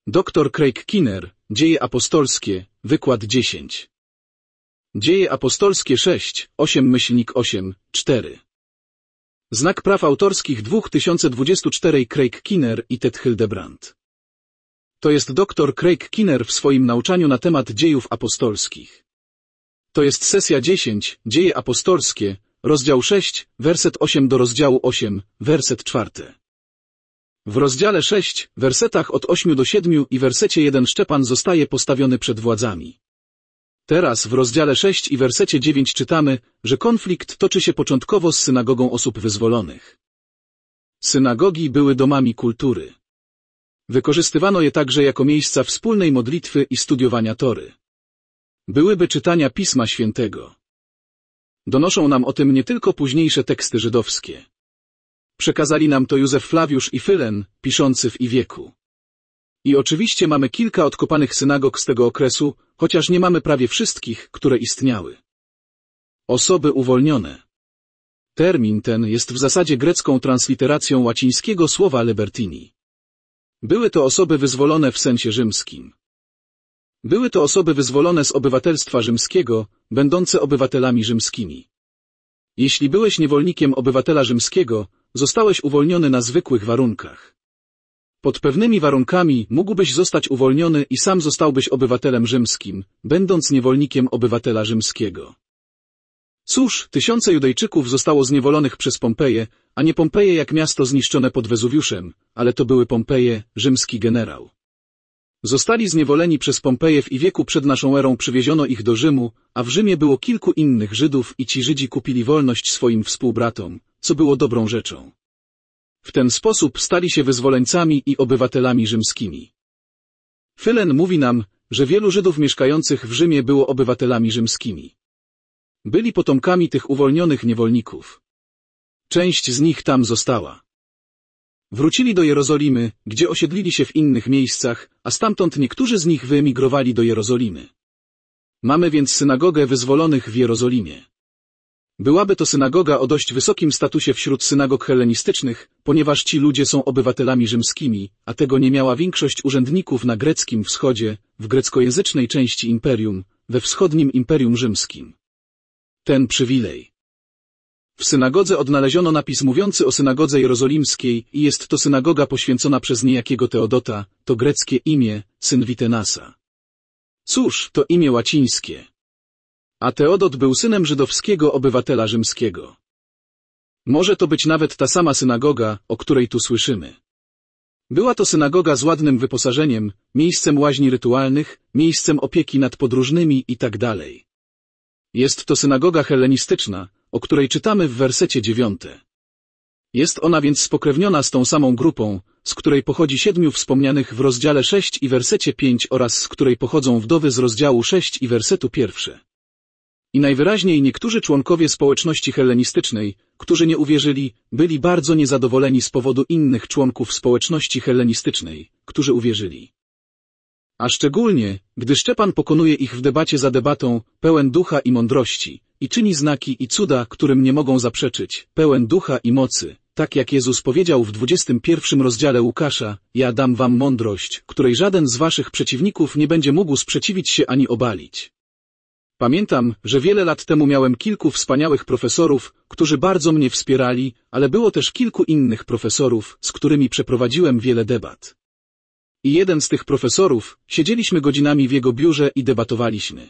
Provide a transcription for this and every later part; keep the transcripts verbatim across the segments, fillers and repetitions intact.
doktor Craig Keener, Dzieje apostolskie, wykład dziesięć. Dzieje apostolskie sześć, osiem osiem, cztery. Znak praw autorskich dwa tysiące dwudziesty czwarty Craig Keener i Ted Hildebrand. To jest doktor Craig Keener w swoim nauczaniu na temat dziejów apostolskich. To jest sesja dziesięć, Dzieje apostolskie, rozdział sześć, werset osiem do rozdziału osiem, werset czwarty. W rozdziale sześć, wersetach od ośmiu do siedmiu i wersecie jeden Szczepan zostaje postawiony przed władzami. Teraz w rozdziale sześć i wersecie dziewięć czytamy, że konflikt toczy się początkowo z synagogą osób wyzwolonych. Synagogi były domami kultury. Wykorzystywano je także jako miejsca wspólnej modlitwy i studiowania Tory. Byłyby czytania Pisma Świętego. Donoszą nam o tym nie tylko późniejsze teksty żydowskie. Przekazali nam to Józef Flawiusz i Fylen, piszący w I wieku. I oczywiście mamy kilka odkopanych synagog z tego okresu, chociaż nie mamy prawie wszystkich, które istniały. Osoby uwolnione. Termin ten jest w zasadzie grecką transliteracją łacińskiego słowa libertini. Były to osoby wyzwolone w sensie rzymskim. Były to osoby wyzwolone z obywatelstwa rzymskiego, będące obywatelami rzymskimi. Jeśli byłeś niewolnikiem obywatela rzymskiego, zostałeś uwolniony na zwykłych warunkach. Pod pewnymi warunkami mógłbyś zostać uwolniony i sam zostałbyś obywatelem rzymskim, będąc niewolnikiem obywatela rzymskiego. Cóż, tysiące Judejczyków zostało zniewolonych przez Pompeję, a nie Pompeję jak miasto zniszczone pod Wezuwiuszem, ale to były Pompeje, rzymski generał. Zostali zniewoleni przez Pompeję w I wieku przed naszą erą, przywieziono ich do Rzymu, a w Rzymie było kilku innych Żydów i ci Żydzi kupili wolność swoim współbratom, co było dobrą rzeczą. W ten sposób stali się wyzwoleńcami i obywatelami rzymskimi. Fylen mówi nam, że wielu Żydów mieszkających w Rzymie było obywatelami rzymskimi. Byli potomkami tych uwolnionych niewolników. Część z nich tam została. Wrócili do Jerozolimy, gdzie osiedlili się w innych miejscach, a stamtąd niektórzy z nich wyemigrowali do Jerozolimy. Mamy więc synagogę wyzwolonych w Jerozolimie. Byłaby to synagoga o dość wysokim statusie wśród synagog hellenistycznych, ponieważ ci ludzie są obywatelami rzymskimi, a tego nie miała większość urzędników na greckim wschodzie, w greckojęzycznej części imperium, we wschodnim imperium rzymskim. Ten przywilej. W synagodze odnaleziono napis mówiący o synagodze jerozolimskiej i jest to synagoga poświęcona przez niejakiego Teodota, to greckie imię, syn Witenasa. Cóż, to imię łacińskie. A Teodot był synem żydowskiego obywatela rzymskiego. Może to być nawet ta sama synagoga, o której tu słyszymy. Była to synagoga z ładnym wyposażeniem, miejscem łaźni rytualnych, miejscem opieki nad podróżnymi itd. Jest to synagoga hellenistyczna, o której czytamy w wersecie dziewiątym. Jest ona więc spokrewniona z tą samą grupą, z której pochodzi siedmiu wspomnianych w rozdziale sześć i wersecie pięć oraz z której pochodzą wdowy z rozdziału sześć i wersetu pierwszy. I najwyraźniej niektórzy członkowie społeczności hellenistycznej, którzy nie uwierzyli, byli bardzo niezadowoleni z powodu innych członków społeczności hellenistycznej, którzy uwierzyli. A szczególnie, gdy Szczepan pokonuje ich w debacie za debatą, pełen ducha i mądrości, i czyni znaki i cuda, którym nie mogą zaprzeczyć, pełen ducha i mocy, tak jak Jezus powiedział w dwudziestym pierwszym rozdziale Łukasza, ja dam wam mądrość, której żaden z waszych przeciwników nie będzie mógł sprzeciwić się ani obalić. Pamiętam, że wiele lat temu miałem kilku wspaniałych profesorów, którzy bardzo mnie wspierali, ale było też kilku innych profesorów, z którymi przeprowadziłem wiele debat. I jeden z tych profesorów, siedzieliśmy godzinami w jego biurze i debatowaliśmy.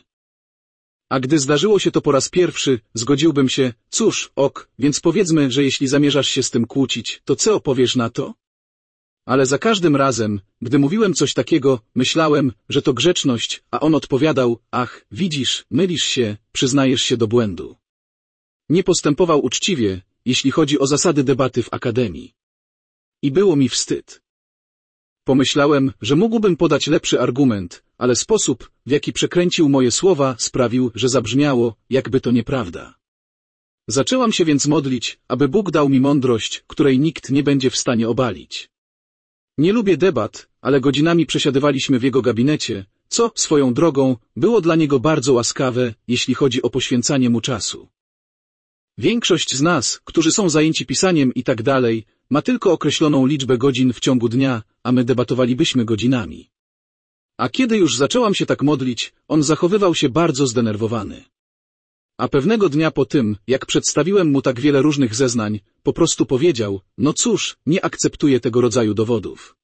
A gdy zdarzyło się to po raz pierwszy, zgodziłbym się, cóż, ok, więc powiedzmy, że jeśli zamierzasz się z tym kłócić, to co opowiesz na to? Ale za każdym razem, gdy mówiłem coś takiego, myślałem, że to grzeczność, a on odpowiadał, ach, widzisz, mylisz się, przyznajesz się do błędu. Nie postępował uczciwie, jeśli chodzi o zasady debaty w akademii. I było mi wstyd. Pomyślałem, że mógłbym podać lepszy argument, ale sposób, w jaki przekręcił moje słowa, sprawił, że zabrzmiało, jakby to nieprawda. Zaczęłam się więc modlić, aby Bóg dał mi mądrość, której nikt nie będzie w stanie obalić. Nie lubię debat, ale godzinami przesiadywaliśmy w jego gabinecie, co, swoją drogą, było dla niego bardzo łaskawe, jeśli chodzi o poświęcanie mu czasu. Większość z nas, którzy są zajęci pisaniem i tak dalej, ma tylko określoną liczbę godzin w ciągu dnia, a my debatowalibyśmy godzinami. A kiedy już zaczęłam się tak modlić, on zachowywał się bardzo zdenerwowany. A pewnego dnia po tym, jak przedstawiłem mu tak wiele różnych zeznań, po prostu powiedział, no cóż, nie akceptuję tego rodzaju dowodów.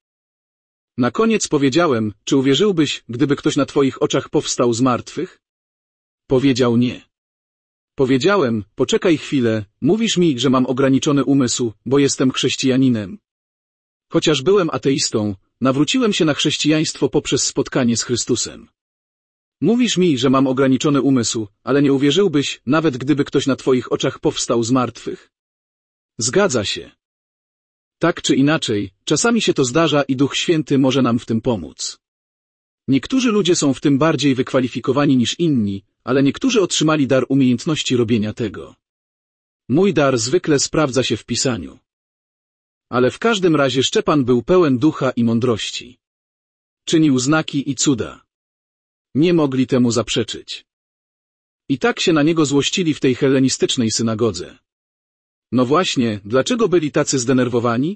Na koniec powiedziałem, czy uwierzyłbyś, gdyby ktoś na twoich oczach powstał z martwych? Powiedział nie. Powiedziałem, poczekaj chwilę, mówisz mi, że mam ograniczony umysł, bo jestem chrześcijaninem. Chociaż byłem ateistą, nawróciłem się na chrześcijaństwo poprzez spotkanie z Chrystusem. Mówisz mi, że mam ograniczony umysł, ale nie uwierzyłbyś, nawet gdyby ktoś na twoich oczach powstał z martwych? Zgadza się. Tak czy inaczej, czasami się to zdarza i Duch Święty może nam w tym pomóc. Niektórzy ludzie są w tym bardziej wykwalifikowani niż inni, ale niektórzy otrzymali dar umiejętności robienia tego. Mój dar zwykle sprawdza się w Pisaniu. Ale w każdym razie Szczepan był pełen ducha i mądrości. Czynił znaki i cuda. Nie mogli temu zaprzeczyć. I tak się na niego złościli w tej hellenistycznej synagodze. No właśnie, dlaczego byli tacy zdenerwowani?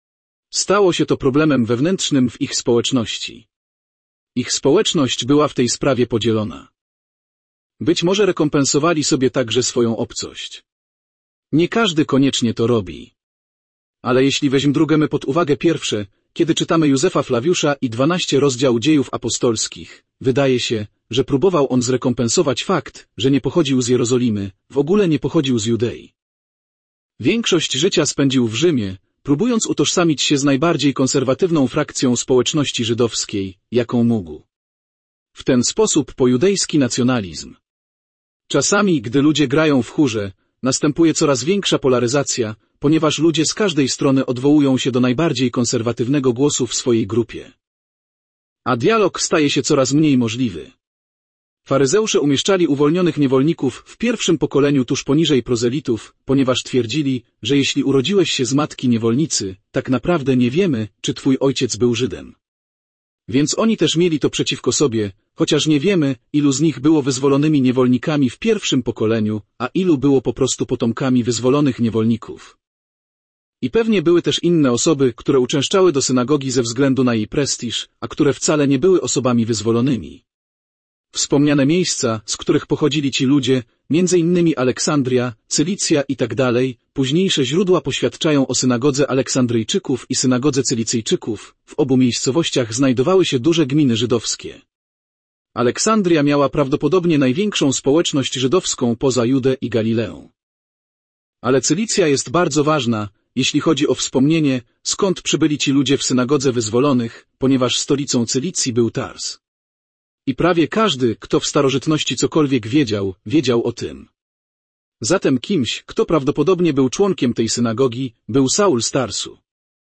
Stało się to problemem wewnętrznym w ich społeczności. Ich społeczność była w tej sprawie podzielona. Być może rekompensowali sobie także swoją obcość. Nie każdy koniecznie to robi. Ale jeśli weźmiemy pod uwagę pierwsze, kiedy czytamy Józefa Flawiusza i dwunasty rozdział Dziejów Apostolskich, wydaje się, że próbował on zrekompensować fakt, że nie pochodził z Jerozolimy, w ogóle nie pochodził z Judei. Większość życia spędził w Rzymie, próbując utożsamić się z najbardziej konserwatywną frakcją społeczności żydowskiej, jaką mógł. W ten sposób pojudejski nacjonalizm. Czasami, gdy ludzie grają w chórze, następuje coraz większa polaryzacja, ponieważ ludzie z każdej strony odwołują się do najbardziej konserwatywnego głosu w swojej grupie. A dialog staje się coraz mniej możliwy. Faryzeusze umieszczali uwolnionych niewolników w pierwszym pokoleniu tuż poniżej prozelitów, ponieważ twierdzili, że jeśli urodziłeś się z matki niewolnicy, tak naprawdę nie wiemy, czy twój ojciec był Żydem. Więc oni też mieli to przeciwko sobie, chociaż nie wiemy, ilu z nich było wyzwolonymi niewolnikami w pierwszym pokoleniu, a ilu było po prostu potomkami wyzwolonych niewolników. I pewnie były też inne osoby, które uczęszczały do synagogi ze względu na jej prestiż, a które wcale nie były osobami wyzwolonymi. Wspomniane miejsca, z których pochodzili ci ludzie, między innymi Aleksandria, Cylicja i tak dalej, późniejsze źródła poświadczają o synagodze Aleksandryjczyków i synagodze Cylicyjczyków. W obu miejscowościach znajdowały się duże gminy żydowskie. Aleksandria miała prawdopodobnie największą społeczność żydowską poza Judę i Galileą. Ale Cylicja jest bardzo ważna, jeśli chodzi o wspomnienie, skąd przybyli ci ludzie w synagodze wyzwolonych, ponieważ stolicą Cylicji był Tars. I prawie każdy, kto w starożytności cokolwiek wiedział, wiedział o tym. Zatem kimś, kto prawdopodobnie był członkiem tej synagogi, był Saul z Tarsu.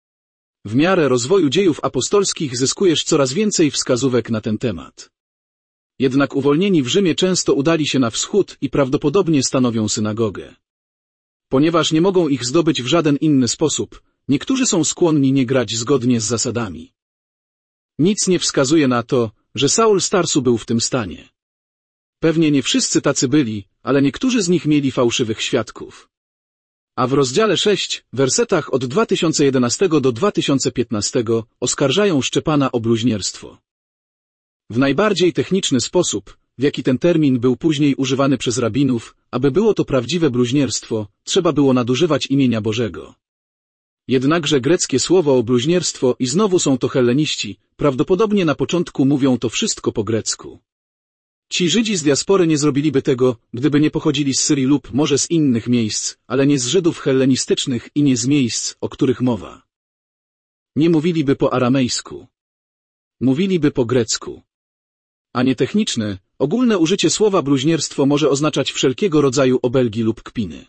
W miarę rozwoju dziejów apostolskich zyskujesz coraz więcej wskazówek na ten temat. Jednak uwolnieni w Rzymie często udali się na wschód i prawdopodobnie stanowią synagogę. Ponieważ nie mogą ich zdobyć w żaden inny sposób, niektórzy są skłonni nie grać zgodnie z zasadami. Nic nie wskazuje na to, że Saul z Tarsu był w tym stanie. Pewnie nie wszyscy tacy byli, ale niektórzy z nich mieli fałszywych świadków. A w rozdziale sześć, wersetach od dwa tysiące jedenastego do dwa tysiące piętnastego oskarżają Szczepana o bluźnierstwo. W najbardziej techniczny sposób, w jaki ten termin był później używany przez rabinów, aby było to prawdziwe bluźnierstwo, trzeba było nadużywać imienia Bożego. Jednakże greckie słowo bluźnierstwo i znowu są to helleniści, prawdopodobnie na początku mówią to wszystko po grecku. Ci Żydzi z diaspory nie zrobiliby tego, gdyby nie pochodzili z Syrii lub może z innych miejsc, ale nie z Żydów hellenistycznych i nie z miejsc, o których mowa. Nie mówiliby po aramejsku. Mówiliby po grecku. A nie techniczne, ogólne użycie słowa bluźnierstwo może oznaczać wszelkiego rodzaju obelgi lub kpiny.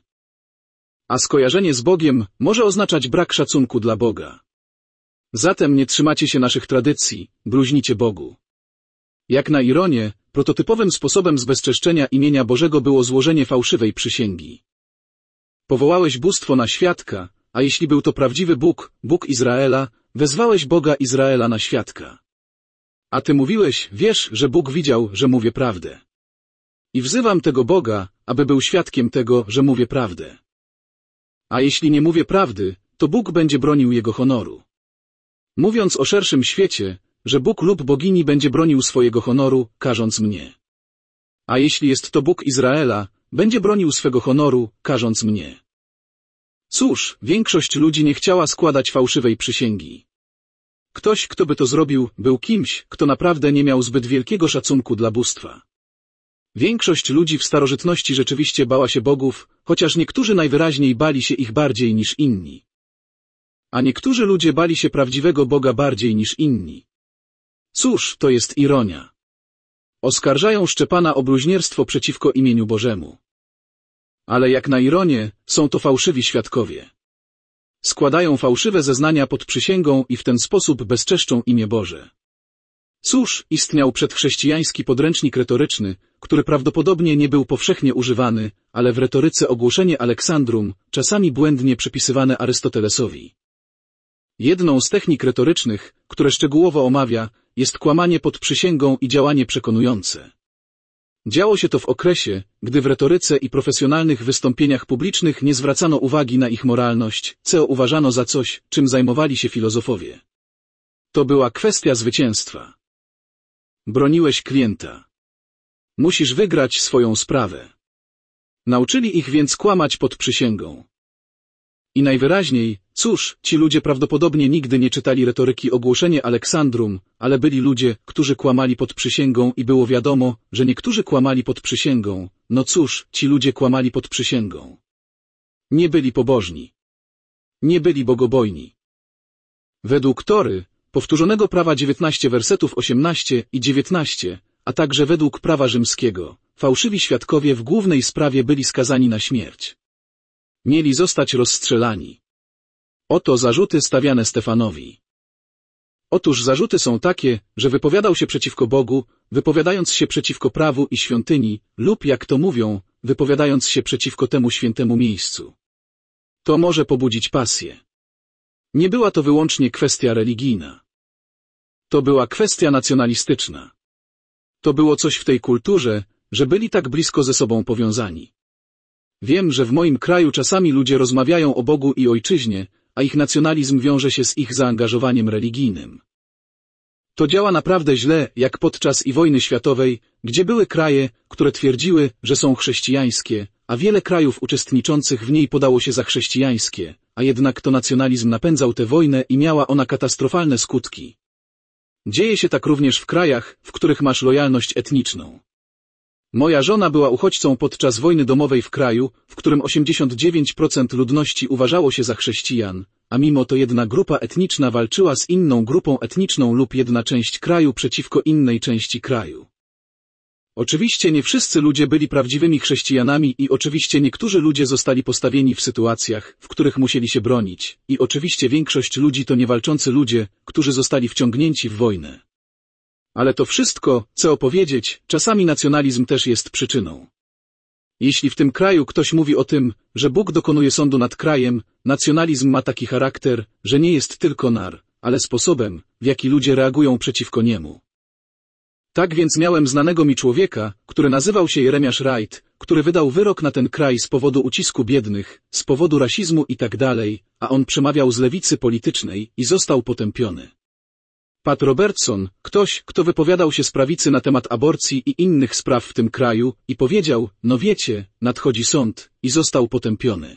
A skojarzenie z Bogiem może oznaczać brak szacunku dla Boga. Zatem nie trzymacie się naszych tradycji, bluźnicie Bogu. Jak na ironię, prototypowym sposobem zbezczeszczenia imienia Bożego było złożenie fałszywej przysięgi. Powołałeś bóstwo na świadka, a jeśli był to prawdziwy Bóg, Bóg Izraela, wezwałeś Boga Izraela na świadka. A ty mówiłeś, wiesz, że Bóg widział, że mówię prawdę. I wzywam tego Boga, aby był świadkiem tego, że mówię prawdę. A jeśli nie mówię prawdy, to Bóg będzie bronił jego honoru. Mówiąc o szerszym świecie, że Bóg lub bogini będzie bronił swojego honoru, karząc mnie. A jeśli jest to Bóg Izraela, będzie bronił swego honoru, karząc mnie. Cóż, większość ludzi nie chciała składać fałszywej przysięgi. Ktoś, kto by to zrobił, był kimś, kto naprawdę nie miał zbyt wielkiego szacunku dla bóstwa. Większość ludzi w starożytności rzeczywiście bała się bogów, chociaż niektórzy najwyraźniej bali się ich bardziej niż inni. A niektórzy ludzie bali się prawdziwego Boga bardziej niż inni. Cóż, to jest ironia. Oskarżają Szczepana o bluźnierstwo przeciwko imieniu Bożemu. Ale jak na ironię, są to fałszywi świadkowie. Składają fałszywe zeznania pod przysięgą i w ten sposób bezczeszczą imię Boże. Cóż, istniał przedchrześcijański podręcznik retoryczny, który prawdopodobnie nie był powszechnie używany, ale w retoryce ogłoszenie Aleksandrum, czasami błędnie przypisywane Arystotelesowi. Jedną z technik retorycznych, które szczegółowo omawia, jest kłamanie pod przysięgą i działanie przekonujące. Działo się to w okresie, gdy w retoryce i profesjonalnych wystąpieniach publicznych nie zwracano uwagi na ich moralność, co uważano za coś, czym zajmowali się filozofowie. To była kwestia zwycięstwa. Broniłeś klienta. Musisz wygrać swoją sprawę. Nauczyli ich więc kłamać pod przysięgą. I najwyraźniej, cóż, ci ludzie prawdopodobnie nigdy nie czytali retoryki ogłoszenie Aleksandrum, ale byli ludzie, którzy kłamali pod przysięgą i było wiadomo, że niektórzy kłamali pod przysięgą. No cóż, ci ludzie kłamali pod przysięgą. Nie byli pobożni. Nie byli bogobojni. Według Tory, powtórzonego prawa dziewiętnaście wersetów osiemnaście i dziewiętnaście, a także według prawa rzymskiego, fałszywi świadkowie w głównej sprawie byli skazani na śmierć. Mieli zostać rozstrzelani. Oto zarzuty stawiane Stefanowi. Otóż zarzuty są takie, że wypowiadał się przeciwko Bogu, wypowiadając się przeciwko prawu i świątyni, lub jak to mówią, wypowiadając się przeciwko temu świętemu miejscu. To może pobudzić pasję. Nie była to wyłącznie kwestia religijna. To była kwestia nacjonalistyczna. To było coś w tej kulturze, że byli tak blisko ze sobą powiązani. Wiem, że w moim kraju czasami ludzie rozmawiają o Bogu i ojczyźnie, a ich nacjonalizm wiąże się z ich zaangażowaniem religijnym. To działa naprawdę źle, jak podczas i wojny światowej, gdzie były kraje, które twierdziły, że są chrześcijańskie, a wiele krajów uczestniczących w niej podało się za chrześcijańskie, a jednak to nacjonalizm napędzał tę wojnę i miała ona katastrofalne skutki. Dzieje się tak również w krajach, w których masz lojalność etniczną. Moja żona była uchodźcą podczas wojny domowej w kraju, w którym osiemdziesiąt dziewięć procent ludności uważało się za chrześcijan, a mimo to jedna grupa etniczna walczyła z inną grupą etniczną lub jedna część kraju przeciwko innej części kraju. Oczywiście nie wszyscy ludzie byli prawdziwymi chrześcijanami i oczywiście niektórzy ludzie zostali postawieni w sytuacjach, w których musieli się bronić, i oczywiście większość ludzi to niewalczący ludzie, którzy zostali wciągnięci w wojnę. Ale to wszystko, co opowiedzieć, czasami nacjonalizm też jest przyczyną. Jeśli w tym kraju ktoś mówi o tym, że Bóg dokonuje sądu nad krajem, nacjonalizm ma taki charakter, że nie jest tylko nar, ale sposobem, w jaki ludzie reagują przeciwko niemu. Tak więc miałem znanego mi człowieka, który nazywał się Jeremiasz Wright, który wydał wyrok na ten kraj z powodu ucisku biednych, z powodu rasizmu i tak dalej, a on przemawiał z lewicy politycznej i został potępiony. Pat Robertson, ktoś, kto wypowiadał się z prawicy na temat aborcji i innych spraw w tym kraju, i powiedział, no wiecie, nadchodzi sąd, i został potępiony.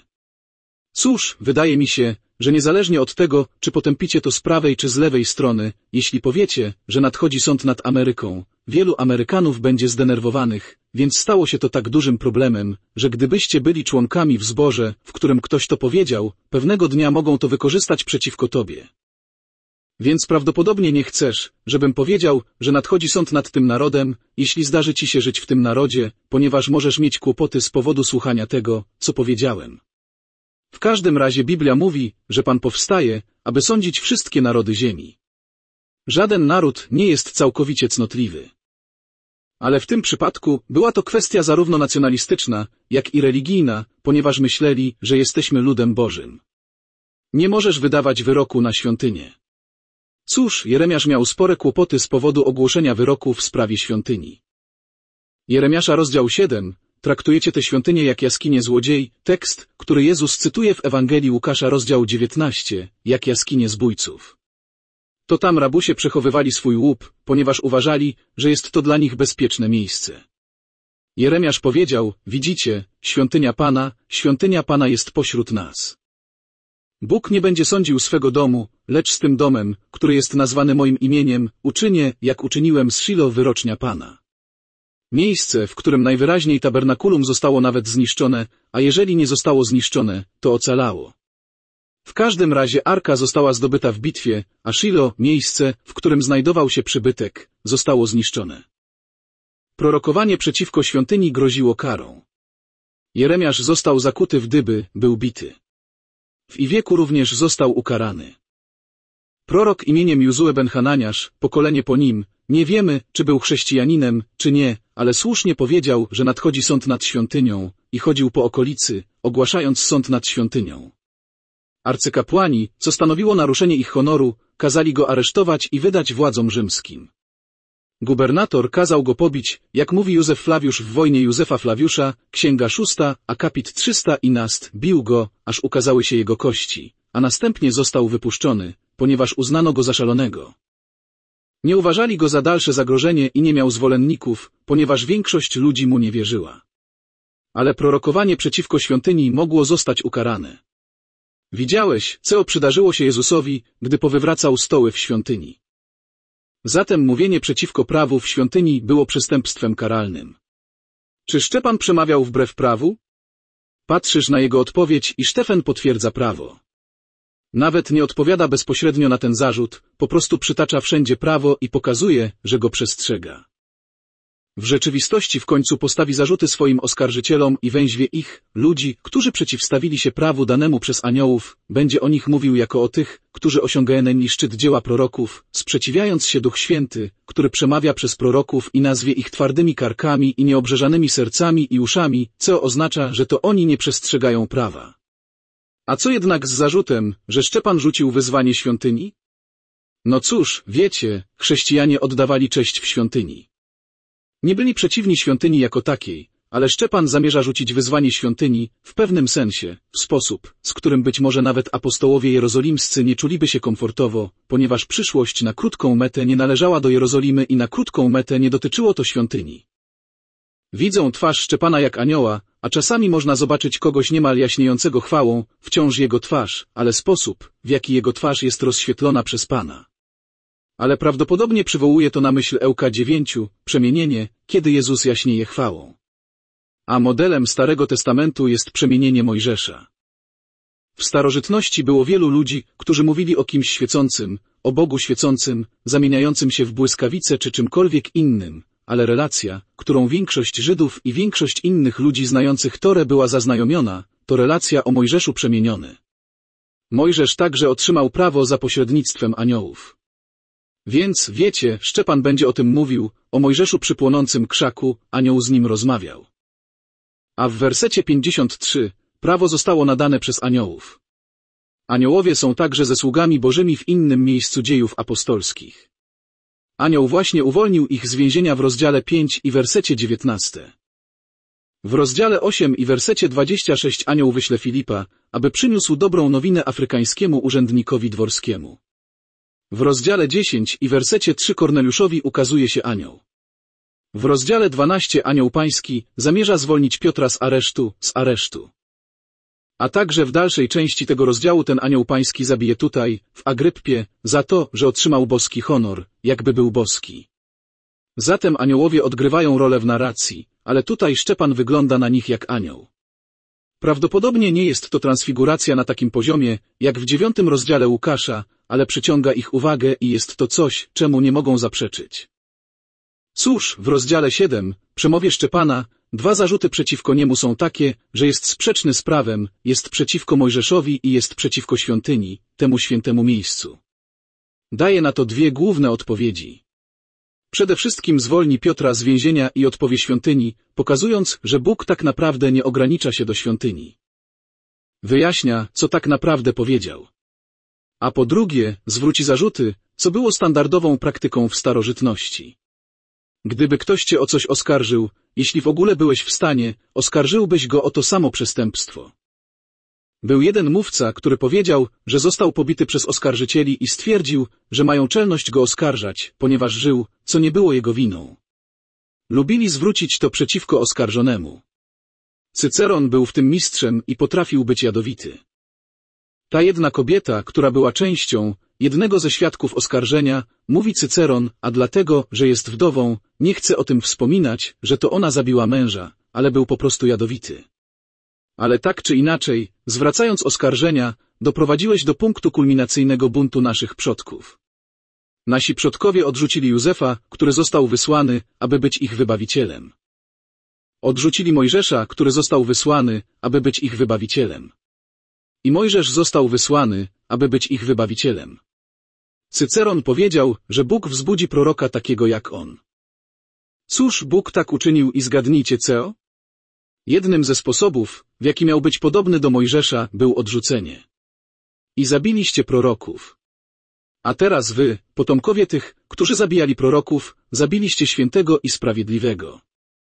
Cóż, wydaje mi się, że niezależnie od tego, czy potępicie to z prawej czy z lewej strony, jeśli powiecie, że nadchodzi sąd nad Ameryką, wielu Amerykanów będzie zdenerwowanych, więc stało się to tak dużym problemem, że gdybyście byli członkami w zborze, w którym ktoś to powiedział, pewnego dnia mogą to wykorzystać przeciwko tobie. Więc prawdopodobnie nie chcesz, żebym powiedział, że nadchodzi sąd nad tym narodem, jeśli zdarzy ci się żyć w tym narodzie, ponieważ możesz mieć kłopoty z powodu słuchania tego, co powiedziałem. W każdym razie Biblia mówi, że Pan powstaje, aby sądzić wszystkie narody ziemi. Żaden naród nie jest całkowicie cnotliwy. Ale w tym przypadku była to kwestia zarówno nacjonalistyczna, jak i religijna, ponieważ myśleli, że jesteśmy ludem Bożym. Nie możesz wydawać wyroku na świątynię. Cóż, Jeremiasz miał spore kłopoty z powodu ogłoszenia wyroku w sprawie świątyni. Jeremiasza rozdział siedem. Traktujecie tę świątynię jak jaskinię złodziei, tekst, który Jezus cytuje w Ewangelii Łukasza rozdział dziewiętnasty, jak jaskinię zbójców. To tam rabusie przechowywali swój łup, ponieważ uważali, że jest to dla nich bezpieczne miejsce. Jeremiasz powiedział, widzicie, świątynia Pana, świątynia Pana jest pośród nas. Bóg nie będzie sądził swego domu, lecz z tym domem, który jest nazwany moim imieniem, uczynię, jak uczyniłem z Shilo wyrocznia Pana. Miejsce, w którym najwyraźniej tabernakulum zostało nawet zniszczone, a jeżeli nie zostało zniszczone, to ocalało. W każdym razie arka została zdobyta w bitwie, a Shilo, miejsce, w którym znajdował się przybytek, zostało zniszczone. Prorokowanie przeciwko świątyni groziło karą. Jeremiasz został zakuty w dyby, był bity. W ich wieku również został ukarany. Prorok imieniem Jozue ben Hananiasz, pokolenie po nim, nie wiemy, czy był chrześcijaninem, czy nie, ale słusznie powiedział, że nadchodzi sąd nad świątynią i chodził po okolicy, ogłaszając sąd nad świątynią. Arcykapłani, co stanowiło naruszenie ich honoru, kazali go aresztować i wydać władzom rzymskim. Gubernator kazał go pobić, jak mówi Józef Flawiusz w wojnie Józefa Flawiusza, księga szósta, akapit trzysta i nast, bił go, aż ukazały się jego kości, a następnie został wypuszczony, ponieważ uznano go za szalonego. Nie uważali go za dalsze zagrożenie i nie miał zwolenników, ponieważ większość ludzi mu nie wierzyła. Ale prorokowanie przeciwko świątyni mogło zostać ukarane. Widziałeś, co przydarzyło się Jezusowi, gdy powywracał stoły w świątyni. Zatem mówienie przeciwko prawu w świątyni było przestępstwem karalnym. Czy Szczepan przemawiał wbrew prawu? Patrzysz na jego odpowiedź i Stefan potwierdza prawo. Nawet nie odpowiada bezpośrednio na ten zarzut, po prostu przytacza wszędzie prawo i pokazuje, że go przestrzega. W rzeczywistości w końcu postawi zarzuty swoim oskarżycielom i węźwie ich, ludzi, którzy przeciwstawili się prawu danemu przez aniołów, będzie o nich mówił jako o tych, którzy osiągnęli szczyt dzieła proroków, sprzeciwiając się Duch Święty, który przemawia przez proroków i nazwie ich twardymi karkami i nieobrzeżanymi sercami i uszami, co oznacza, że to oni nie przestrzegają prawa. A co jednak z zarzutem, że Szczepan rzucił wyzwanie świątyni? No cóż, wiecie, chrześcijanie oddawali cześć w świątyni. Nie byli przeciwni świątyni jako takiej, ale Szczepan zamierza rzucić wyzwanie świątyni, w pewnym sensie, w sposób, z którym być może nawet apostołowie jerozolimscy nie czuliby się komfortowo, ponieważ przyszłość na krótką metę nie należała do Jerozolimy i na krótką metę nie dotyczyło to świątyni. Widzą twarz Szczepana jak anioła, a czasami można zobaczyć kogoś niemal jaśniejącego chwałą, wciąż jego twarz, ale sposób, w jaki jego twarz jest rozświetlona przez Pana. Ale prawdopodobnie przywołuje to na myśl Ełka dziewięć, przemienienie, kiedy Jezus jaśnieje chwałą. A modelem Starego Testamentu jest przemienienie Mojżesza. W starożytności było wielu ludzi, którzy mówili o kimś świecącym, o Bogu świecącym, zamieniającym się w błyskawice czy czymkolwiek innym, ale relacja, którą większość Żydów i większość innych ludzi znających Torę była zaznajomiona, to relacja o Mojżeszu przemieniony. Mojżesz także otrzymał prawo za pośrednictwem aniołów. Więc, wiecie, Szczepan będzie o tym mówił, o Mojżeszu przy płonącym krzaku, anioł z nim rozmawiał. A w wersecie pięćdziesiątym trzecim, prawo zostało nadane przez aniołów. Aniołowie są także ze sługami bożymi w innym miejscu dziejów apostolskich. Anioł właśnie uwolnił ich z więzienia w rozdziale pięć i wersecie dziewiętnastym. W rozdziale osiem i wersecie dwudziestym szóstym anioł wyśle Filipa, aby przyniósł dobrą nowinę afrykańskiemu urzędnikowi dworskiemu. W rozdziale dziesiątym i wersecie trzecim Korneliuszowi ukazuje się anioł. W rozdziale dwunastym anioł pański zamierza zwolnić Piotra z aresztu, z aresztu. A także w dalszej części tego rozdziału ten anioł pański zabije tutaj, w Agryppie, za to, że otrzymał boski honor, jakby był boski. Zatem aniołowie odgrywają rolę w narracji, ale tutaj Szczepan wygląda na nich jak anioł. Prawdopodobnie nie jest to transfiguracja na takim poziomie, jak w dziewiątym rozdziale Łukasza, ale przyciąga ich uwagę i jest to coś, czemu nie mogą zaprzeczyć. Cóż, w rozdziale siódmym, przemowie Szczepana, dwa zarzuty przeciwko niemu są takie, że jest sprzeczny z prawem, jest przeciwko Mojżeszowi i jest przeciwko świątyni, temu świętemu miejscu. Daje na to dwie główne odpowiedzi. Przede wszystkim zwolni Piotra z więzienia i odpowie świątyni, pokazując, że Bóg tak naprawdę nie ogranicza się do świątyni. Wyjaśnia, co tak naprawdę powiedział. A po drugie, zwróci zarzuty, co było standardową praktyką w starożytności. Gdyby ktoś cię o coś oskarżył, jeśli w ogóle byłeś w stanie, oskarżyłbyś go o to samo przestępstwo. Był jeden mówca, który powiedział, że został pobity przez oskarżycieli i stwierdził, że mają czelność go oskarżać, ponieważ żył, co nie było jego winą. Lubili zwrócić to przeciwko oskarżonemu. Cyceron był w tym mistrzem i potrafił być jadowity. Ta jedna kobieta, która była częścią jednego ze świadków oskarżenia, mówi Cyceron, a dlatego, że jest wdową, nie chce o tym wspominać, że to ona zabiła męża, ale był po prostu jadowity. Ale tak czy inaczej, zwracając oskarżenia, doprowadziłeś do punktu kulminacyjnego buntu naszych przodków. Nasi przodkowie odrzucili Józefa, który został wysłany, aby być ich wybawicielem. Odrzucili Mojżesza, który został wysłany, aby być ich wybawicielem. I Mojżesz został wysłany, aby być ich wybawicielem. Cyceron powiedział, że Bóg wzbudzi proroka takiego jak on. Cóż Bóg tak uczynił i zgadnijcie co? Jednym ze sposobów, w jaki miał być podobny do Mojżesza, był odrzucenie. I zabiliście proroków. A teraz wy, potomkowie tych, którzy zabijali proroków, zabiliście świętego i sprawiedliwego.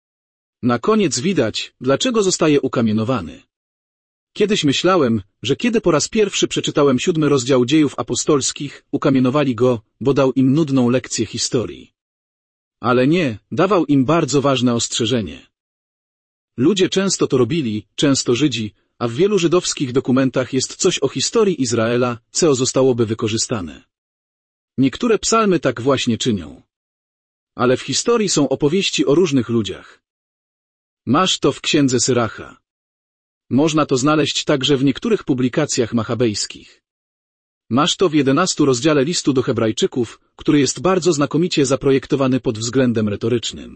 Na koniec widać, dlaczego zostaje ukamienowany. Kiedyś myślałem, że kiedy po raz pierwszy przeczytałem siódmy rozdział Dziejów Apostolskich, ukamienowali go, bo dał im nudną lekcję historii. Ale nie, dawał im bardzo ważne ostrzeżenie. Ludzie często to robili, często Żydzi, a w wielu żydowskich dokumentach jest coś o historii Izraela, co zostałoby wykorzystane. Niektóre psalmy tak właśnie czynią. Ale w historii są opowieści o różnych ludziach. Masz to w księdze Syracha. Można to znaleźć także w niektórych publikacjach machabejskich. Masz to w jedenastym rozdziale listu do Hebrajczyków, który jest bardzo znakomicie zaprojektowany pod względem retorycznym.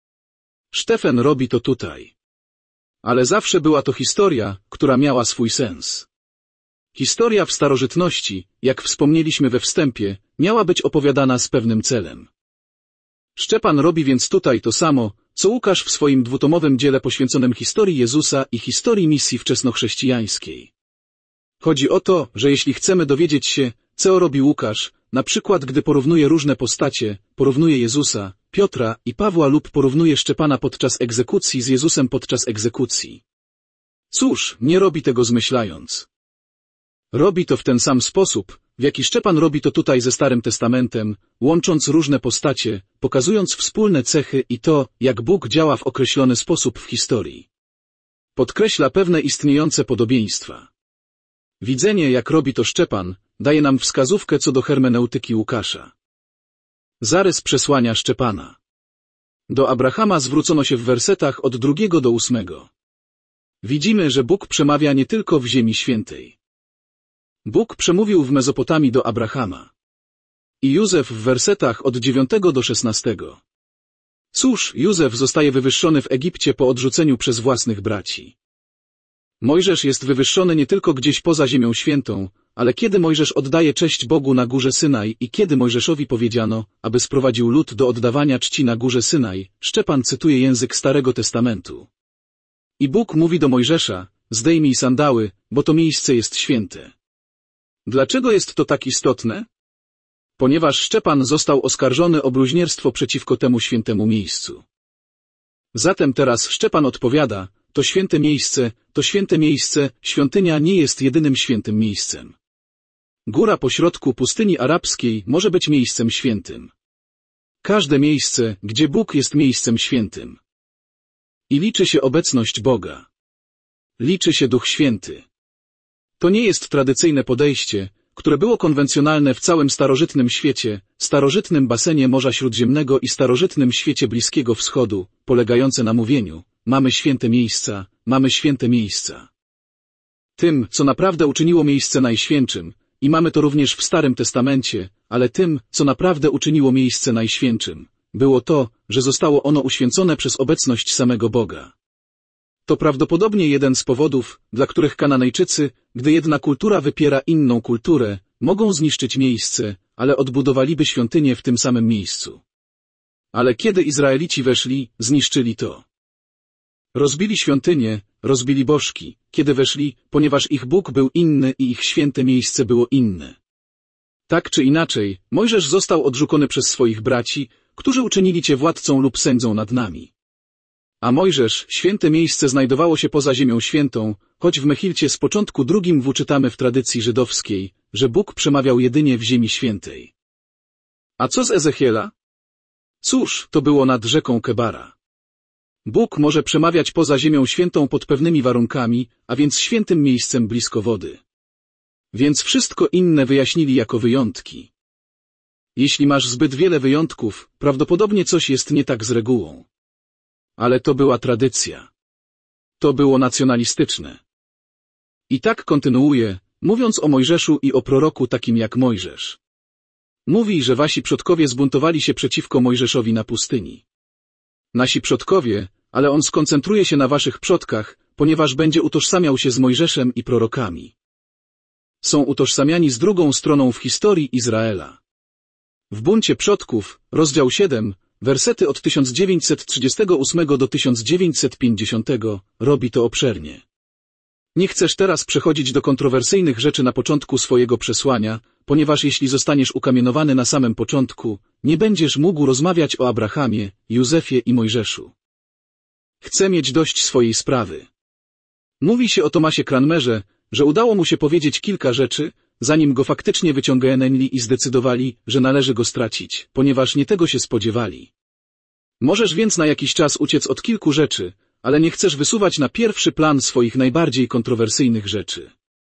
Stefan robi to tutaj. Ale zawsze była to historia, która miała swój sens. Historia w starożytności, jak wspomnieliśmy we wstępie, miała być opowiadana z pewnym celem. Szczepan robi więc tutaj to samo, co Łukasz w swoim dwutomowym dziele poświęconym historii Jezusa i historii misji wczesnochrześcijańskiej. Chodzi o to, że jeśli chcemy dowiedzieć się, co robi Łukasz, na przykład gdy porównuje różne postacie, porównuje Jezusa, Piotra i Pawła lub porównuje Szczepana podczas egzekucji z Jezusem podczas egzekucji. Cóż, nie robi tego zmyślając. Robi to w ten sam sposób, w jaki Szczepan robi to tutaj ze Starym Testamentem, łącząc różne postacie, pokazując wspólne cechy i to, jak Bóg działa w określony sposób w historii. Podkreśla pewne istniejące podobieństwa. Widzenie, jak robi to Szczepan, daje nam wskazówkę co do hermeneutyki Łukasza. Zarys przesłania Szczepana. Do Abrahama zwrócono się w wersetach od drugiego do ósmego. Widzimy, że Bóg przemawia nie tylko w Ziemi Świętej. Bóg przemówił w Mezopotamii do Abrahama. I Józef w wersetach od dziewiątego do szesnastego. Cóż, Józef zostaje wywyższony w Egipcie po odrzuceniu przez własnych braci. Mojżesz jest wywyższony nie tylko gdzieś poza Ziemią Świętą, ale kiedy Mojżesz oddaje cześć Bogu na górze Synaj i kiedy Mojżeszowi powiedziano, aby sprowadził lud do oddawania czci na górze Synaj, Szczepan cytuje język Starego Testamentu. I Bóg mówi do Mojżesza, zdejmij sandały, bo to miejsce jest święte. Dlaczego jest to tak istotne? Ponieważ Szczepan został oskarżony o bluźnierstwo przeciwko temu świętemu miejscu. Zatem teraz Szczepan odpowiada, to święte miejsce, to święte miejsce, świątynia nie jest jedynym świętym miejscem. Góra pośrodku pustyni arabskiej może być miejscem świętym. Każde miejsce, gdzie Bóg jest miejscem świętym. I liczy się obecność Boga. Liczy się Duch Święty. To nie jest tradycyjne podejście, które było konwencjonalne w całym starożytnym świecie, starożytnym basenie Morza Śródziemnego i starożytnym świecie Bliskiego Wschodu, polegające na mówieniu, mamy święte miejsca, mamy święte miejsca. Tym, co naprawdę uczyniło miejsce najświętszym, i mamy to również w Starym Testamencie, ale tym, co naprawdę uczyniło miejsce najświętszym, było to, że zostało ono uświęcone przez obecność samego Boga. To prawdopodobnie jeden z powodów, dla których Kananejczycy, gdy jedna kultura wypiera inną kulturę, mogą zniszczyć miejsce, ale odbudowaliby świątynię w tym samym miejscu. Ale kiedy Izraelici weszli, zniszczyli to. Rozbili świątynię, rozbili bożki, kiedy weszli, ponieważ ich Bóg był inny i ich święte miejsce było inne. Tak czy inaczej, Mojżesz został odrzucony przez swoich braci, którzy uczynili cię władcą lub sędzią nad nami. A Mojżesz, święte miejsce znajdowało się poza Ziemią Świętą, choć w Mechilcie z początku drugim w czytamy w tradycji żydowskiej, że Bóg przemawiał jedynie w Ziemi Świętej. A co z Ezechiela? Cóż, to było nad rzeką Kebara. Bóg może przemawiać poza Ziemią Świętą pod pewnymi warunkami, a więc świętym miejscem blisko wody. Więc wszystko inne wyjaśnili jako wyjątki. Jeśli masz zbyt wiele wyjątków, prawdopodobnie coś jest nie tak z regułą. Ale to była tradycja. To było nacjonalistyczne. I tak kontynuuje, mówiąc o Mojżeszu i o proroku takim jak Mojżesz. Mówi, że wasi przodkowie zbuntowali się przeciwko Mojżeszowi na pustyni. Nasi przodkowie, ale on skoncentruje się na waszych przodkach, ponieważ będzie utożsamiał się z Mojżeszem i prorokami. Są utożsamiani z drugą stroną w historii Izraela. W buncie przodków, rozdział siedem, wersety od tysiąc dziewięćset trzydziestego ósmego do tysiąc dziewięćset pięćdziesiątego, robi to obszernie. Nie chcesz teraz przechodzić do kontrowersyjnych rzeczy na początku swojego przesłania, ponieważ jeśli zostaniesz ukamienowany na samym początku, nie będziesz mógł rozmawiać o Abrahamie, Józefie i Mojżeszu. Chcę mieć dość swojej sprawy. Mówi się o Tomasie Cranmerze, że udało mu się powiedzieć kilka rzeczy, zanim go faktycznie wyciągnęli i zdecydowali, że należy go stracić, ponieważ nie tego się spodziewali. Możesz więc na jakiś czas uciec od kilku rzeczy, ale nie chcesz wysuwać na pierwszy plan swoich najbardziej kontrowersyjnych rzeczy.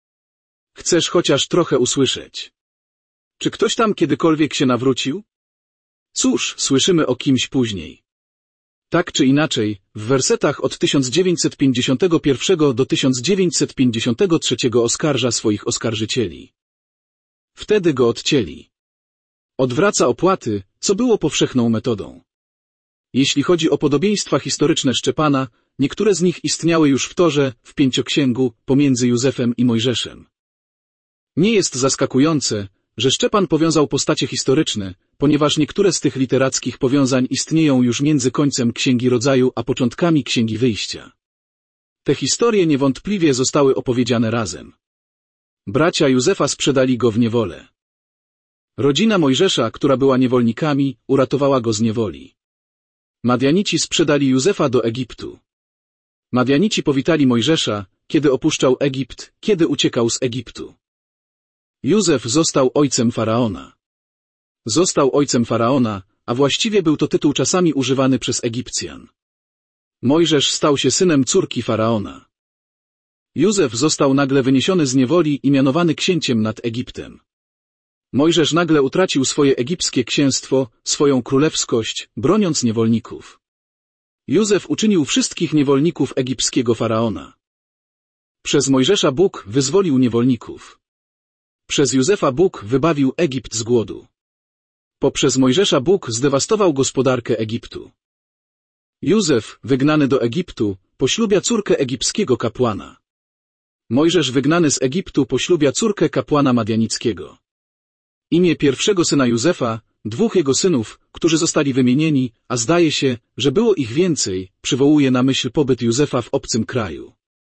Chcesz chociaż trochę usłyszeć. Czy ktoś tam kiedykolwiek się nawrócił? Cóż, słyszymy o kimś później. Tak czy inaczej, w wersetach od tysiąc dziewięćset pięćdziesiątego pierwszego do tysiąc dziewięćset pięćdziesiątego trzeciego oskarża swoich oskarżycieli. Wtedy go odcięli. Odwraca opłaty, co było powszechną metodą. Jeśli chodzi o podobieństwa historyczne Szczepana, niektóre z nich istniały już w Torze, w Pięcioksięgu, pomiędzy Józefem i Mojżeszem. Nie jest zaskakujące, że Szczepan powiązał postacie historyczne, ponieważ niektóre z tych literackich powiązań istnieją już między końcem Księgi Rodzaju a początkami Księgi Wyjścia. Te historie niewątpliwie zostały opowiedziane razem. Bracia Józefa sprzedali go w niewolę. Rodzina Mojżesza, która była niewolnikami, uratowała go z niewoli. Madianici sprzedali Józefa do Egiptu. Madianici powitali Mojżesza, kiedy opuszczał Egipt, kiedy uciekał z Egiptu. Józef został ojcem Faraona. Został ojcem Faraona, a właściwie był to tytuł czasami używany przez Egipcjan. Mojżesz stał się synem córki Faraona. Józef został nagle wyniesiony z niewoli i mianowany księciem nad Egiptem. Mojżesz nagle utracił swoje egipskie księstwo, swoją królewskość, broniąc niewolników. Józef uczynił wszystkich niewolników egipskiego Faraona. Przez Mojżesza Bóg wyzwolił niewolników. Przez Józefa Bóg wybawił Egipt z głodu. Poprzez Mojżesza Bóg zdewastował gospodarkę Egiptu. Józef, wygnany do Egiptu, poślubia córkę egipskiego kapłana. Mojżesz, wygnany z Egiptu, poślubia córkę kapłana madianickiego. Imię pierwszego syna Józefa, dwóch jego synów, którzy zostali wymienieni, a zdaje się, że było ich więcej, przywołuje na myśl pobyt Józefa w obcym kraju.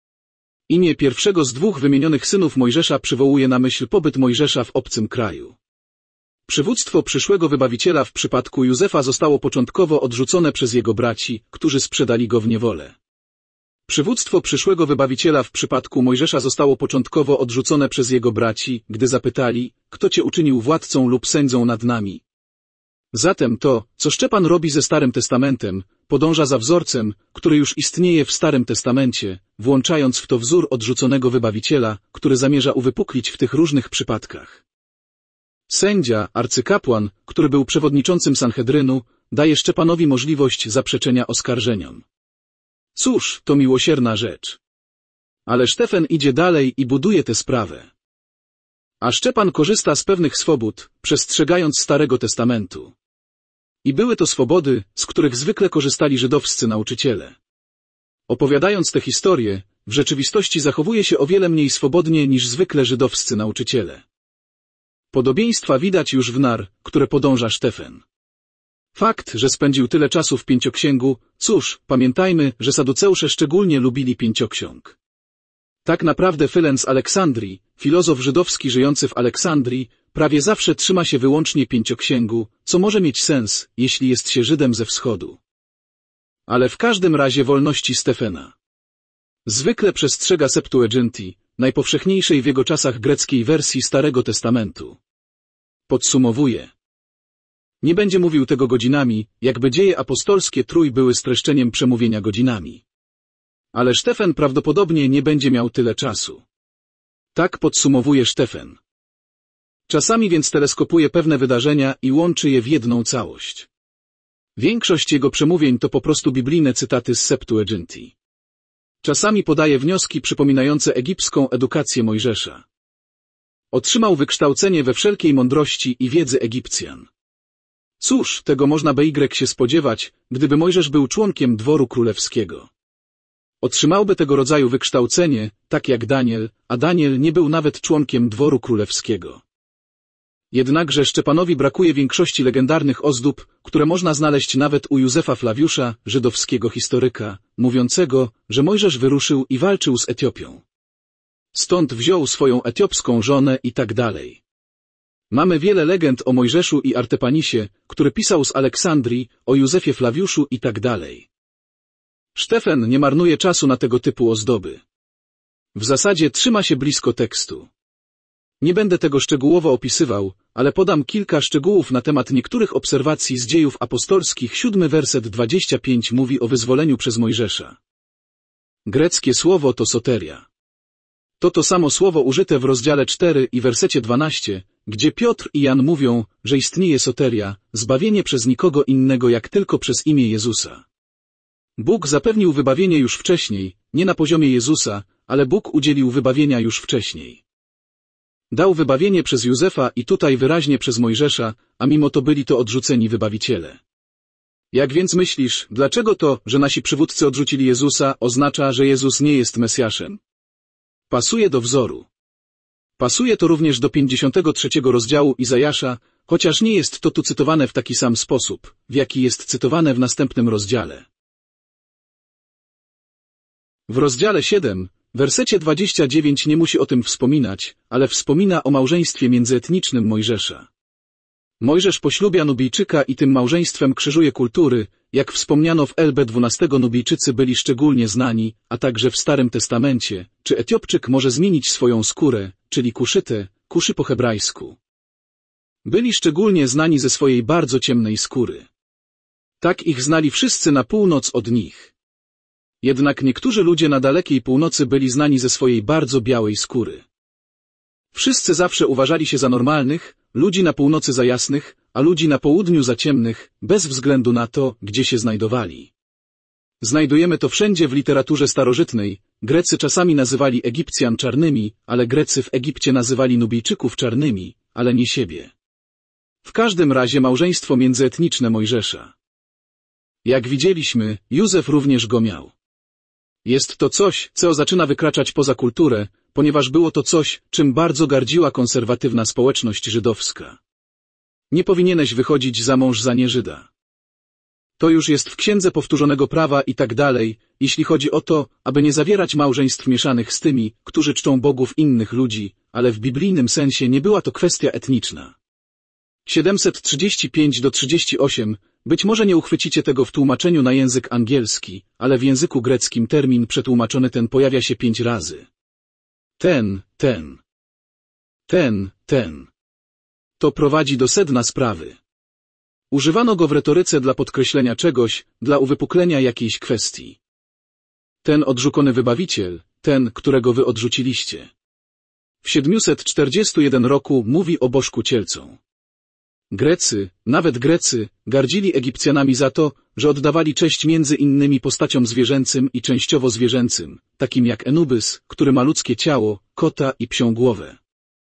Imię pierwszego z dwóch wymienionych synów Mojżesza przywołuje na myśl pobyt Mojżesza w obcym kraju. Przywództwo przyszłego wybawiciela w przypadku Józefa zostało początkowo odrzucone przez jego braci, którzy sprzedali go w niewolę. Przywództwo przyszłego wybawiciela w przypadku Mojżesza zostało początkowo odrzucone przez jego braci, gdy zapytali, kto cię uczynił władcą lub sędzią nad nami. Zatem to, co Szczepan robi ze Starym Testamentem, podąża za wzorcem, który już istnieje w Starym Testamencie, włączając w to wzór odrzuconego wybawiciela, który zamierza uwypuklić w tych różnych przypadkach. Sędzia, arcykapłan, który był przewodniczącym Sanhedrynu, daje Szczepanowi możliwość zaprzeczenia oskarżeniom. Cóż, to miłosierna rzecz. Ale Sztefen idzie dalej i buduje tę sprawę. A Szczepan korzysta z pewnych swobód, przestrzegając Starego Testamentu. I były to swobody, z których zwykle korzystali żydowscy nauczyciele. Opowiadając tę historię, w rzeczywistości zachowuje się o wiele mniej swobodnie niż zwykle żydowscy nauczyciele. Podobieństwa widać już w nar, które podąża Sztefen. Fakt, że spędził tyle czasu w Pięcioksięgu, cóż, pamiętajmy, że Saduceusze szczególnie lubili Pięcioksiąg. Tak naprawdę Fylen z Aleksandrii, filozof żydowski żyjący w Aleksandrii, prawie zawsze trzyma się wyłącznie Pięcioksięgu, co może mieć sens, jeśli jest się Żydem ze wschodu. Ale w każdym razie wolności Stefena. Zwykle przestrzega Septuaginti, najpowszechniejszej w jego czasach greckiej wersji Starego Testamentu. Podsumowuje. Nie będzie mówił tego godzinami, jakby dzieje apostolskie trój były streszczeniem przemówienia godzinami. Ale Stefan prawdopodobnie nie będzie miał tyle czasu. Tak podsumowuje Stefan. Czasami więc teleskopuje pewne wydarzenia i łączy je w jedną całość. Większość jego przemówień to po prostu biblijne cytaty z Septuaginti. Czasami podaje wnioski przypominające egipską edukację Mojżesza. Otrzymał wykształcenie we wszelkiej mądrości i wiedzy Egipcjan. Cóż, tego można by się spodziewać, gdyby Mojżesz był członkiem dworu królewskiego. Otrzymałby tego rodzaju wykształcenie, tak jak Daniel, a Daniel nie był nawet członkiem dworu królewskiego. Jednakże Szczepanowi brakuje większości legendarnych ozdób, które można znaleźć nawet u Józefa Flawiusza, żydowskiego historyka, mówiącego, że Mojżesz wyruszył i walczył z Etiopią. Stąd wziął swoją etiopską żonę i tak dalej. Mamy wiele legend o Mojżeszu i Artepanisie, który pisał z Aleksandrii, o Józefie Flawiuszu i tak dalej. Stefan nie marnuje czasu na tego typu ozdoby. W zasadzie trzyma się blisko tekstu. Nie będę tego szczegółowo opisywał, ale podam kilka szczegółów na temat niektórych obserwacji z Dziejów Apostolskich. Siódmy werset dwudziesty piąty mówi o wyzwoleniu przez Mojżesza. Greckie słowo to soteria. To to samo słowo użyte w rozdziale cztery i wersecie dwunastym, gdzie Piotr i Jan mówią, że istnieje soteria, zbawienie przez nikogo innego jak tylko przez imię Jezusa. Bóg zapewnił wybawienie już wcześniej, nie na poziomie Jezusa, ale Bóg udzielił wybawienia już wcześniej. Dał wybawienie przez Józefa i tutaj wyraźnie przez Mojżesza, a mimo to byli to odrzuceni wybawiciele. Jak więc myślisz, dlaczego to, że nasi przywódcy odrzucili Jezusa, oznacza, że Jezus nie jest Mesjaszem? Pasuje do wzoru. Pasuje to również do pięćdziesiątego trzeciego rozdziału Izajasza, chociaż nie jest to tu cytowane w taki sam sposób, w jaki jest cytowane w następnym rozdziale. W rozdziale siódmym, wersecie dwudziestym dziewiątym nie musi o tym wspominać, ale wspomina o małżeństwie międzyetnicznym Mojżesza. Mojżesz poślubia Nubijczyka i tym małżeństwem krzyżuje kultury, jak wspomniano w Elbe dwunastym Nubijczycy byli szczególnie znani, a także w Starym Testamencie, czy Etiopczyk może zmienić swoją skórę, czyli kuszytę, kuszy po hebrajsku. Byli szczególnie znani ze swojej bardzo ciemnej skóry. Tak ich znali wszyscy na północ od nich. Jednak niektórzy ludzie na dalekiej północy byli znani ze swojej bardzo białej skóry. Wszyscy zawsze uważali się za normalnych, ludzi na północy za jasnych, a ludzi na południu za ciemnych, bez względu na to, gdzie się znajdowali. Znajdujemy to wszędzie w literaturze starożytnej. Grecy czasami nazywali Egipcjan czarnymi, ale Grecy w Egipcie nazywali Nubijczyków czarnymi, ale nie siebie. W każdym razie małżeństwo międzyetniczne Mojżesza. Jak widzieliśmy, Józef również go miał. Jest to coś, co zaczyna wykraczać poza kulturę, ponieważ było to coś, czym bardzo gardziła konserwatywna społeczność żydowska. Nie powinieneś wychodzić za mąż za nieżyda. To już jest w Księdze Powtórzonego Prawa i tak dalej, jeśli chodzi o to, aby nie zawierać małżeństw mieszanych z tymi, którzy czczą bogów innych ludzi, ale w biblijnym sensie nie była to kwestia etniczna. siedemset trzydzieści pięć do trzydziestu ośmiu. Być może nie uchwycicie tego w tłumaczeniu na język angielski, ale w języku greckim termin przetłumaczony ten pojawia się pięć razy. Ten, ten. Ten, ten. To prowadzi do sedna sprawy. Używano go w retoryce dla podkreślenia czegoś, dla uwypuklenia jakiejś kwestii. Ten odrzucony wybawiciel, ten, którego wy odrzuciliście. W siedmiuset czterdziestym pierwszym roku mówi o bożku cielcą. Grecy, nawet Grecy, gardzili Egipcjanami za to, że oddawali cześć między innymi postaciom zwierzęcym i częściowo zwierzęcym, takim jak Enubis, który ma ludzkie ciało, kota i psią głowę.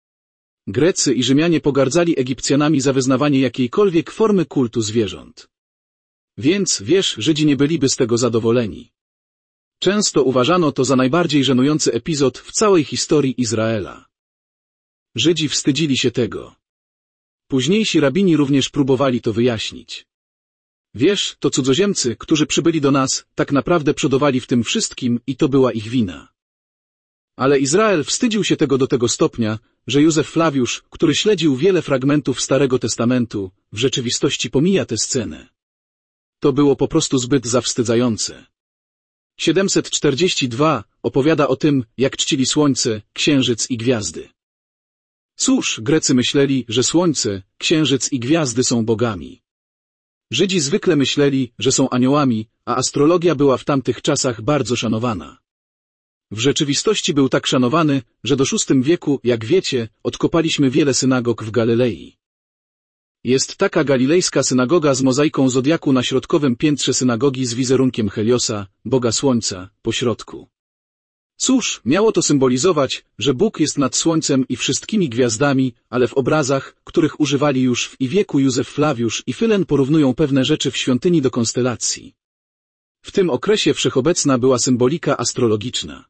Grecy i Rzymianie pogardzali Egipcjanami za wyznawanie jakiejkolwiek formy kultu zwierząt. Więc, wiesz, Żydzi nie byliby z tego zadowoleni. Często uważano to za najbardziej żenujący epizod w całej historii Izraela. Żydzi wstydzili się tego. Późniejsi rabini również próbowali to wyjaśnić. Wiesz, to cudzoziemcy, którzy przybyli do nas, tak naprawdę przodowali w tym wszystkim i to była ich wina. Ale Izrael wstydził się tego do tego stopnia, że Józef Flawiusz, który śledził wiele fragmentów Starego Testamentu, w rzeczywistości pomija tę scenę. To było po prostu zbyt zawstydzające. siedemset czterdzieści dwa opowiada o tym, jak czcili słońce, księżyc i gwiazdy. Cóż, Grecy myśleli, że słońce, księżyc i gwiazdy są bogami. Żydzi zwykle myśleli, że są aniołami, a astrologia była w tamtych czasach bardzo szanowana. W rzeczywistości był tak szanowany, że do szóstego wieku, jak wiecie, odkopaliśmy wiele synagog w Galilei. Jest taka galilejska synagoga z mozaiką zodiaku na środkowym piętrze synagogi z wizerunkiem Heliosa, Boga Słońca, po środku. Cóż, miało to symbolizować, że Bóg jest nad Słońcem i wszystkimi gwiazdami, ale w obrazach, których używali już w I wieku Józef Flawiusz i Fylen porównują pewne rzeczy w świątyni do konstelacji. W tym okresie wszechobecna była symbolika astrologiczna.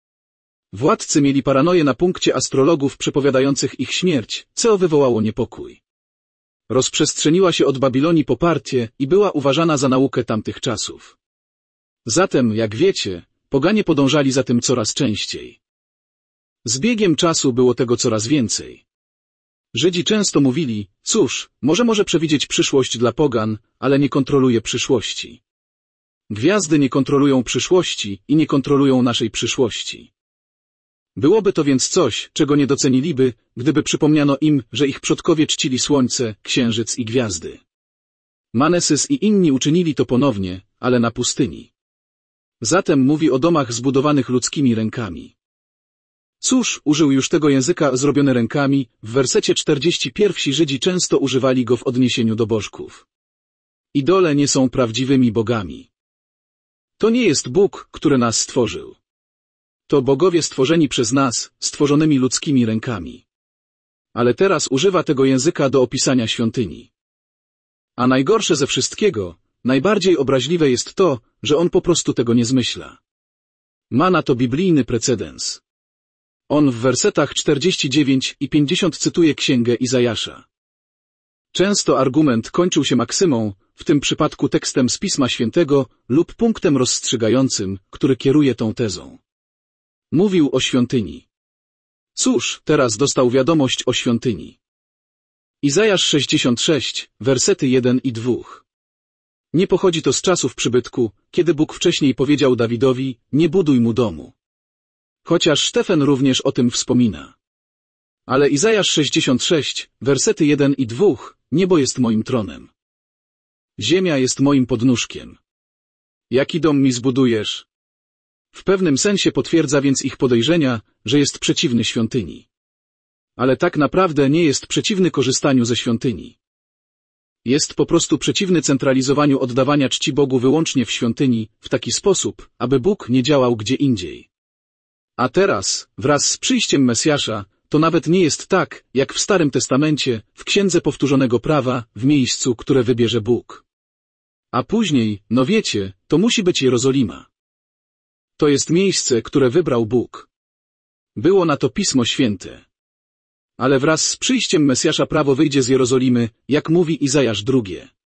Władcy mieli paranoję na punkcie astrologów przepowiadających ich śmierć, co wywołało niepokój. Rozprzestrzeniła się od Babilonii poparcie i była uważana za naukę tamtych czasów. Zatem, jak wiecie, poganie podążali za tym coraz częściej. Z biegiem czasu było tego coraz więcej. Żydzi często mówili, cóż, może może przewidzieć przyszłość dla pogan, ale nie kontroluje przyszłości. Gwiazdy nie kontrolują przyszłości i nie kontrolują naszej przyszłości. Byłoby to więc coś, czego nie doceniliby, gdyby przypomniano im, że ich przodkowie czcili słońce, księżyc i gwiazdy. Manesys i inni uczynili to ponownie, ale na pustyni. Zatem mówi o domach zbudowanych ludzkimi rękami. Cóż, użył już tego języka zrobione rękami, w wersecie czterdziestym pierwszym Żydzi często używali go w odniesieniu do bożków. Idole nie są prawdziwymi bogami. To nie jest Bóg, który nas stworzył. To bogowie stworzeni przez nas, stworzonymi ludzkimi rękami. Ale teraz używa tego języka do opisania świątyni. A najgorsze ze wszystkiego, najbardziej obraźliwe jest to, że on po prostu tego nie zmyśla. Ma na to biblijny precedens. On w wersetach czterdziestym dziewiątym i pięćdziesiątym cytuje księgę Izajasza. Często argument kończył się maksymą, w tym przypadku tekstem z Pisma Świętego lub punktem rozstrzygającym, który kieruje tą tezą. Mówił o świątyni. Cóż, teraz dostał wiadomość o świątyni. Izajasz sześćdziesiąt sześć, wersety jeden i dwa. Nie pochodzi to z czasów przybytku, kiedy Bóg wcześniej powiedział Dawidowi, nie buduj mu domu. Chociaż Sztefen również o tym wspomina. Ale Izajasz sześćdziesiąt sześć, wersety jeden i dwa, niebo jest moim tronem. Ziemia jest moim podnóżkiem. Jaki dom mi zbudujesz? W pewnym sensie potwierdza więc ich podejrzenia, że jest przeciwny świątyni. Ale tak naprawdę nie jest przeciwny korzystaniu ze świątyni. Jest po prostu przeciwny centralizowaniu oddawania czci Bogu wyłącznie w świątyni, w taki sposób, aby Bóg nie działał gdzie indziej. A teraz, wraz z przyjściem Mesjasza, to nawet nie jest tak, jak w Starym Testamencie, w Księdze Powtórzonego Prawa, w miejscu, które wybierze Bóg. A później, no wiecie, to musi być Jerozolima. To jest miejsce, które wybrał Bóg. Było na to Pismo Święte. Ale wraz z przyjściem Mesjasza prawo wyjdzie z Jerozolimy, jak mówi Izajasz drugi.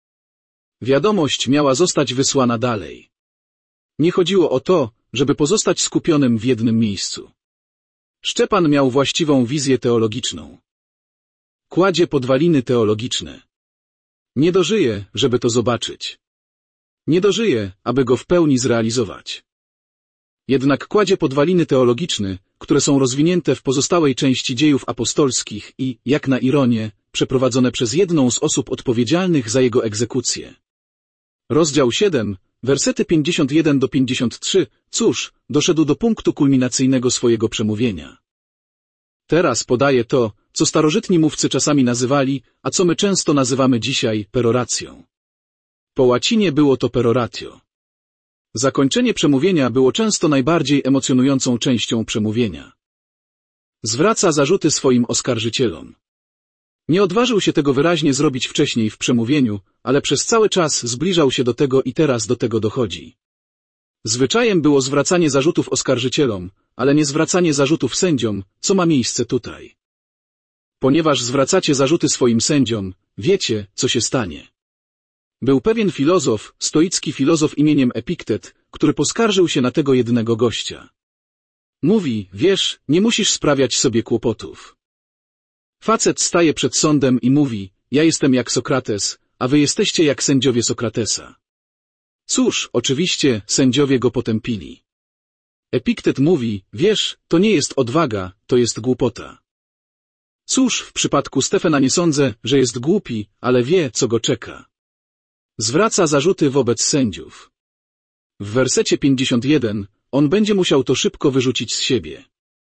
Wiadomość miała zostać wysłana dalej. Nie chodziło o to, żeby pozostać skupionym w jednym miejscu. Szczepan miał właściwą wizję teologiczną. Kładzie podwaliny teologiczne. Nie dożyje, żeby to zobaczyć. Nie dożyje, aby go w pełni zrealizować. Jednak kładzie podwaliny teologiczne, które są rozwinięte w pozostałej części dziejów apostolskich i, jak na ironię, przeprowadzone przez jedną z osób odpowiedzialnych za jego egzekucję. Rozdział siódmy, wersety pięćdziesiąt jeden do pięćdziesiąt trzy, cóż, doszedł do punktu kulminacyjnego swojego przemówienia. Teraz podaje to, co starożytni mówcy czasami nazywali, a co my często nazywamy dzisiaj peroracją. Po łacinie było to peroratio. Zakończenie przemówienia było często najbardziej emocjonującą częścią przemówienia. Zwraca zarzuty swoim oskarżycielom. Nie odważył się tego wyraźnie zrobić wcześniej w przemówieniu, ale przez cały czas zbliżał się do tego i teraz do tego dochodzi. Zwyczajem było zwracanie zarzutów oskarżycielom, ale nie zwracanie zarzutów sędziom, co ma miejsce tutaj. Ponieważ zwracacie zarzuty swoim sędziom, wiecie, co się stanie. Był pewien filozof, stoicki filozof imieniem Epiktet, który poskarżył się na tego jednego gościa. Mówi, wiesz, nie musisz sprawiać sobie kłopotów. Facet staje przed sądem i mówi, ja jestem jak Sokrates, a wy jesteście jak sędziowie Sokratesa. Cóż, oczywiście, sędziowie go potępili. Epiktet mówi, wiesz, to nie jest odwaga, to jest głupota. Cóż, w przypadku Stefana nie sądzę, że jest głupi, ale wie, co go czeka. Zwraca zarzuty wobec sędziów. W wersecie pięćdziesiątym pierwszym on będzie musiał to szybko wyrzucić z siebie.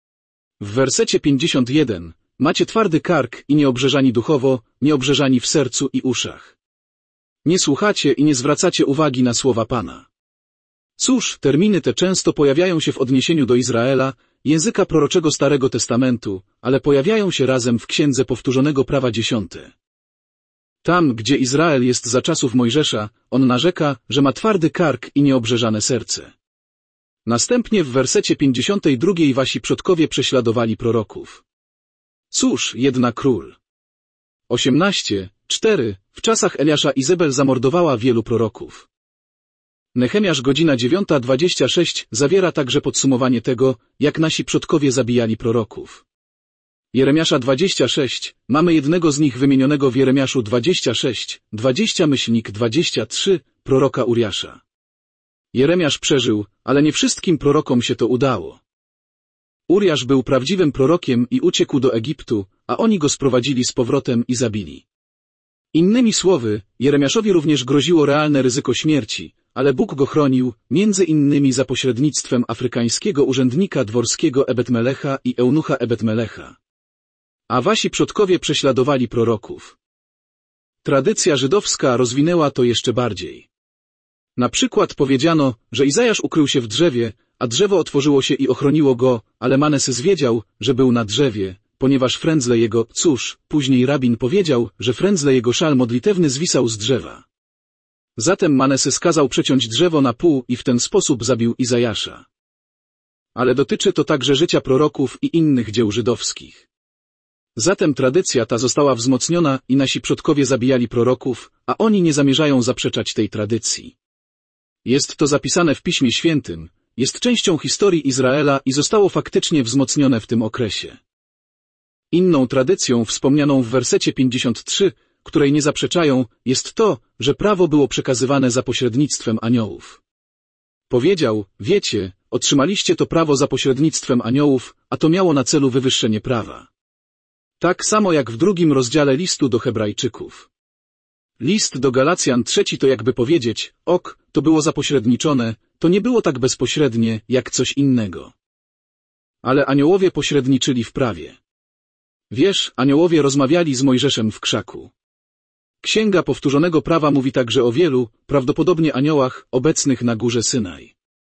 W wersecie pięćdziesiątym pierwszym macie twardy kark i nieobrzeżani duchowo, nieobrzeżani w sercu i uszach. Nie słuchacie i nie zwracacie uwagi na słowa Pana. Cóż, terminy te często pojawiają się w odniesieniu do Izraela, języka proroczego Starego Testamentu, ale pojawiają się razem w Księdze Powtórzonego Prawa dziesiąte. Tam, gdzie Izrael jest za czasów Mojżesza, on narzeka, że ma twardy kark i nieobrzeżane serce. Następnie w wersecie pięćdziesiątym drugim wasi przodkowie prześladowali proroków. Cóż, jedna król. osiemnaście, cztery. W czasach Eliasza Izebel zamordowała wielu proroków. Nehemiasz godzina dziewiąta dwadzieścia sześć zawiera także podsumowanie tego, jak nasi przodkowie zabijali proroków. Jeremiasza dwadzieścia sześć, mamy jednego z nich wymienionego w Jeremiaszu dwadzieścia sześć, dwadzieścia myślnik dwadzieścia trzy, proroka Uriasza. Jeremiasz przeżył, ale nie wszystkim prorokom się to udało. Uriasz był prawdziwym prorokiem i uciekł do Egiptu, a oni go sprowadzili z powrotem i zabili. Innymi słowy, Jeremiaszowi również groziło realne ryzyko śmierci, ale Bóg go chronił, między innymi za pośrednictwem afrykańskiego urzędnika dworskiego Ebed-Melecha i eunucha Ebed-Melecha. A wasi przodkowie prześladowali proroków. Tradycja żydowska rozwinęła to jeszcze bardziej. Na przykład powiedziano, że Izajasz ukrył się w drzewie, a drzewo otworzyło się i ochroniło go, ale Manesys wiedział, że był na drzewie, ponieważ frędzle jego, cóż, później rabin powiedział, że frędzle jego szal modlitewny zwisał z drzewa. Zatem Manesys kazał przeciąć drzewo na pół i w ten sposób zabił Izajasza. Ale dotyczy to także życia proroków i innych dzieł żydowskich. Zatem tradycja ta została wzmocniona i nasi przodkowie zabijali proroków, a oni nie zamierzają zaprzeczać tej tradycji. Jest to zapisane w Piśmie Świętym, jest częścią historii Izraela i zostało faktycznie wzmocnione w tym okresie. Inną tradycją wspomnianą w wersecie pięćdziesiątym trzecim, której nie zaprzeczają, jest to, że prawo było przekazywane za pośrednictwem aniołów. Powiedział, wiecie, otrzymaliście to prawo za pośrednictwem aniołów, a to miało na celu wywyższenie prawa. Tak samo jak w drugim rozdziale listu do Hebrajczyków. List do Galacjan trzeci to jakby powiedzieć, ok, to było zapośredniczone, to nie było tak bezpośrednie, jak coś innego. Ale aniołowie pośredniczyli w prawie. Wiesz, aniołowie rozmawiali z Mojżeszem w krzaku. Księga Powtórzonego Prawa mówi także o wielu, prawdopodobnie aniołach, obecnych na górze Synaj.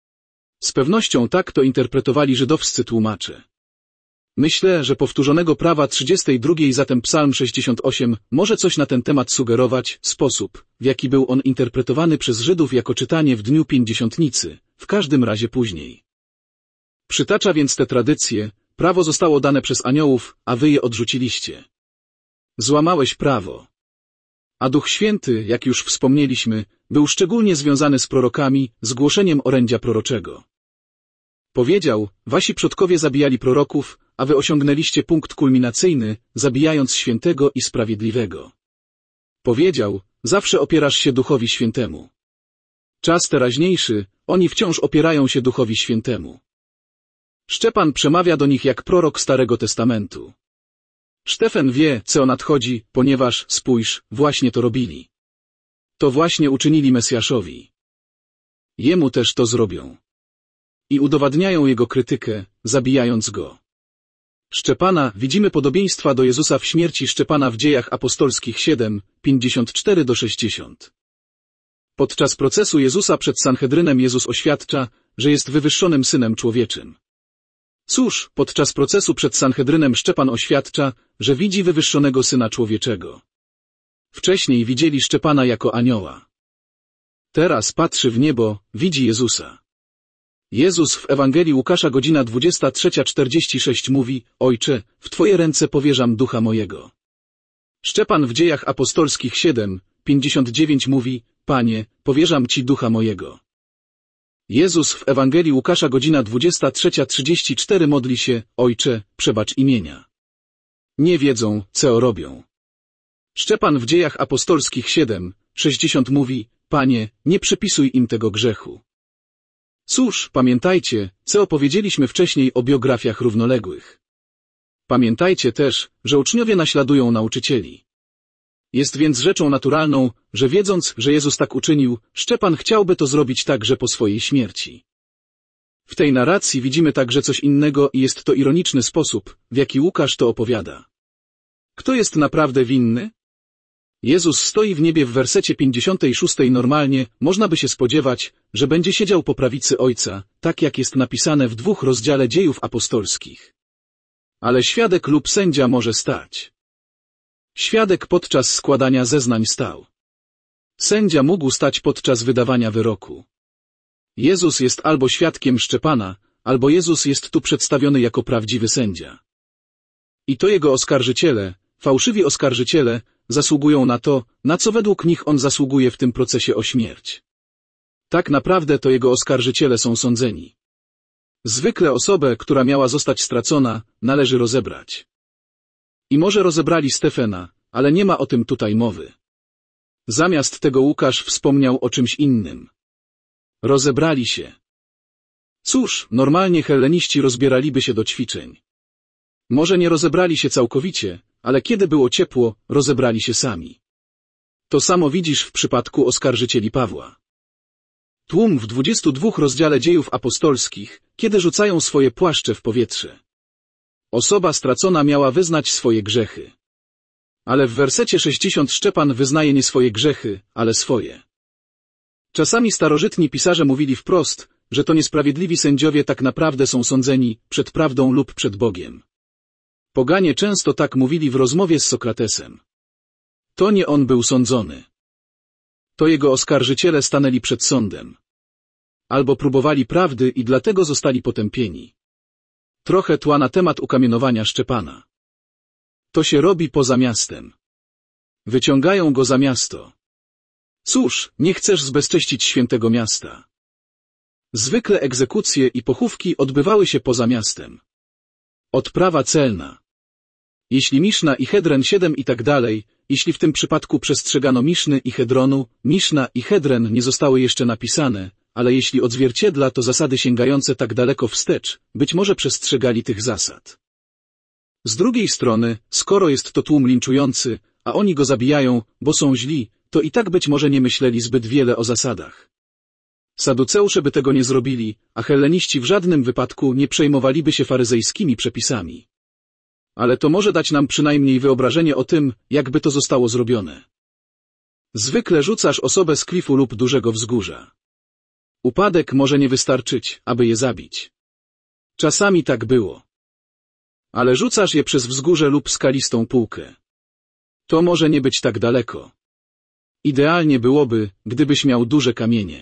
Z pewnością tak to interpretowali żydowscy tłumacze. Myślę, że Powtórzonego Prawa trzydziesty drugi zatem Psalm sześćdziesiąty ósmy może coś na ten temat sugerować, sposób, w jaki był on interpretowany przez Żydów jako czytanie w dniu Pięćdziesiątnicy, w każdym razie później. Przytacza więc te tradycje, prawo zostało dane przez aniołów, a wy je odrzuciliście. Złamałeś prawo. A Duch Święty, jak już wspomnieliśmy, był szczególnie związany z prorokami, z głoszeniem orędzia proroczego. Powiedział, wasi przodkowie zabijali proroków, a wy osiągnęliście punkt kulminacyjny, zabijając świętego i sprawiedliwego. Powiedział, zawsze opierasz się Duchowi Świętemu. Czas teraźniejszy, oni wciąż opierają się Duchowi Świętemu. Szczepan przemawia do nich jak prorok Starego Testamentu. Stefan wie, co nadchodzi, ponieważ, spójrz, właśnie to robili. To właśnie uczynili Mesjaszowi. Jemu też to zrobią. I udowadniają jego krytykę, zabijając go. Szczepana, widzimy podobieństwa do Jezusa w śmierci Szczepana w Dziejach Apostolskich siedem, pięćdziesiąt cztery do sześćdziesiąt. Podczas procesu Jezusa przed Sanhedrynem Jezus oświadcza, że jest wywyższonym Synem Człowieczym. Cóż, podczas procesu przed Sanhedrynem Szczepan oświadcza, że widzi wywyższonego Syna Człowieczego. Wcześniej widzieli Szczepana jako anioła. Teraz patrzy w niebo, widzi Jezusa. Jezus w Ewangelii Łukasza godzina dwudziesta trzecia czterdzieści sześć mówi, Ojcze, w Twoje ręce powierzam ducha mojego. Szczepan w Dziejach Apostolskich siedem, pięćdziesiąt dziewięć mówi, Panie, powierzam Ci ducha mojego. Jezus w Ewangelii Łukasza godzina dwudziesta trzecia trzydzieści cztery modli się, Ojcze, przebacz imienia. Nie wiedzą, co robią. Szczepan w Dziejach Apostolskich siedem, sześćdziesiąt mówi: Panie, nie przypisuj im tego grzechu. Cóż, pamiętajcie, co opowiedzieliśmy wcześniej o biografiach równoległych. Pamiętajcie też, że uczniowie naśladują nauczycieli. Jest więc rzeczą naturalną, że wiedząc, że Jezus tak uczynił, Szczepan chciałby to zrobić także po swojej śmierci. W tej narracji widzimy także coś innego i jest to ironiczny sposób, w jaki Łukasz to opowiada. Kto jest naprawdę winny? Jezus stoi w niebie w wersecie pięćdziesiątym szóstym. Normalnie można by się spodziewać, że będzie siedział po prawicy Ojca, tak jak jest napisane w dwóch rozdziale Dziejów Apostolskich. Ale świadek lub sędzia może stać. Świadek podczas składania zeznań stał. Sędzia mógł stać podczas wydawania wyroku. Jezus jest albo świadkiem Szczepana, albo Jezus jest tu przedstawiony jako prawdziwy sędzia. I to jego oskarżyciele, fałszywi oskarżyciele, zasługują na to, na co według nich on zasługuje w tym procesie o śmierć. Tak naprawdę to jego oskarżyciele są sądzeni. Zwykle osobę, która miała zostać stracona, należy rozebrać. I może rozebrali Stefana, ale nie ma o tym tutaj mowy. Zamiast tego Łukasz wspomniał o czymś innym. Rozebrali się. Cóż, normalnie helleniści rozbieraliby się do ćwiczeń. Może nie rozebrali się całkowicie, ale kiedy było ciepło, rozebrali się sami. To samo widzisz w przypadku oskarżycieli Pawła. Tłum w dwudziestym drugim rozdziale Dziejów Apostolskich, kiedy rzucają swoje płaszcze w powietrze. Osoba stracona miała wyznać swoje grzechy. Ale w wersecie sześćdziesiątym Szczepan wyznaje nie swoje grzechy, ale swoje. Czasami starożytni pisarze mówili wprost, że to niesprawiedliwi sędziowie tak naprawdę są sądzeni przed prawdą lub przed Bogiem. Poganie często tak mówili w rozmowie z Sokratesem. To nie on był sądzony. To jego oskarżyciele stanęli przed sądem. Albo próbowali prawdy i dlatego zostali potępieni. Trochę tła na temat ukamienowania Szczepana. To się robi poza miastem. Wyciągają go za miasto. Cóż, nie chcesz zbezcześcić świętego miasta. Zwykle egzekucje i pochówki odbywały się poza miastem. Odprawa celna. Jeśli Miszna i Hedren siedem i tak dalej, jeśli w tym przypadku przestrzegano Miszny i Hedronu, Miszna i Hedren nie zostały jeszcze napisane, ale jeśli odzwierciedla to zasady sięgające tak daleko wstecz, być może przestrzegali tych zasad. Z drugiej strony, skoro jest to tłum linczujący, a oni go zabijają, bo są źli, to i tak być może nie myśleli zbyt wiele o zasadach. Saduceusze by tego nie zrobili, a helleniści w żadnym wypadku nie przejmowaliby się faryzejskimi przepisami. Ale to może dać nam przynajmniej wyobrażenie o tym, jakby to zostało zrobione. Zwykle rzucasz osobę z klifu lub dużego wzgórza. Upadek może nie wystarczyć, aby je zabić. Czasami tak było. Ale rzucasz je przez wzgórze lub skalistą półkę. To może nie być tak daleko. Idealnie byłoby, gdybyś miał duże kamienie.